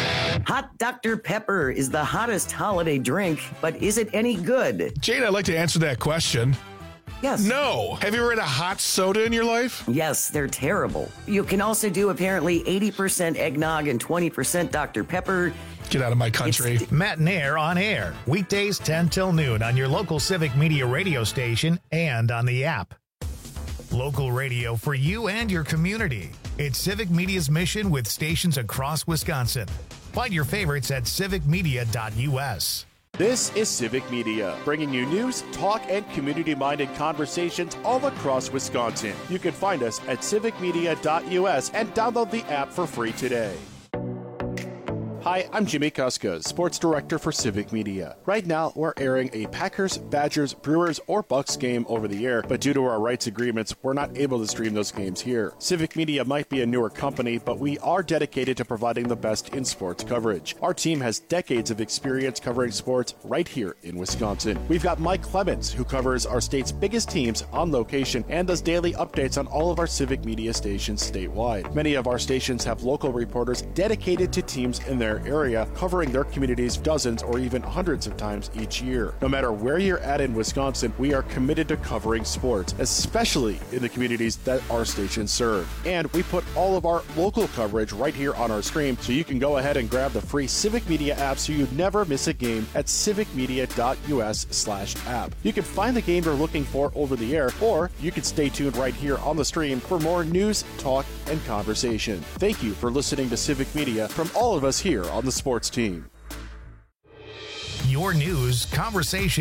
Hot Doctor Pepper is the hottest holiday drink, but is it any good? Jane, I'd like to answer that question. Yes. No. Have you ever had a hot soda in your life? Yes, they're terrible. You can also do apparently eighty percent eggnog and twenty percent Doctor Pepper. Get out of my country. It's Matt and Air on air. Weekdays ten till noon on your local Civic Media radio station and on the app. Local radio for you and your community. It's Civic Media's mission with stations across Wisconsin. Find your favorites at civic media dot u s. This is Civic Media, bringing you news, talk, and community-minded conversations all across Wisconsin. You can find us at civic media dot u s and download the app for free today. Hi, I'm Jimmy Kuska, Sports Director for Civic Media. Right now, we're airing a Packers, Badgers, Brewers, or Bucks game over the air, but due to our rights agreements, we're not able to stream those games here. Civic Media might be a newer company, but we are dedicated to providing the best in sports coverage. Our team has decades of experience covering sports right here in Wisconsin. We've got Mike Clemens, who covers our state's biggest teams on location and does daily updates on all of our Civic Media stations statewide. Many of our stations have local reporters dedicated to teams in their area, covering their communities dozens or even hundreds of times each year. No matter where you're at in Wisconsin, we are committed to covering sports, especially in the communities that our stations serve. And we put all of our local coverage right here on our stream, so you can go ahead and grab the free Civic Media app so you never miss a game at civic media dot u s slash app. You can find the game you're looking for over the air, or you can stay tuned right here on the stream for more news, talk, and conversation. Thank you for listening to Civic Media from all of us here on the sports team. Your news, conversation,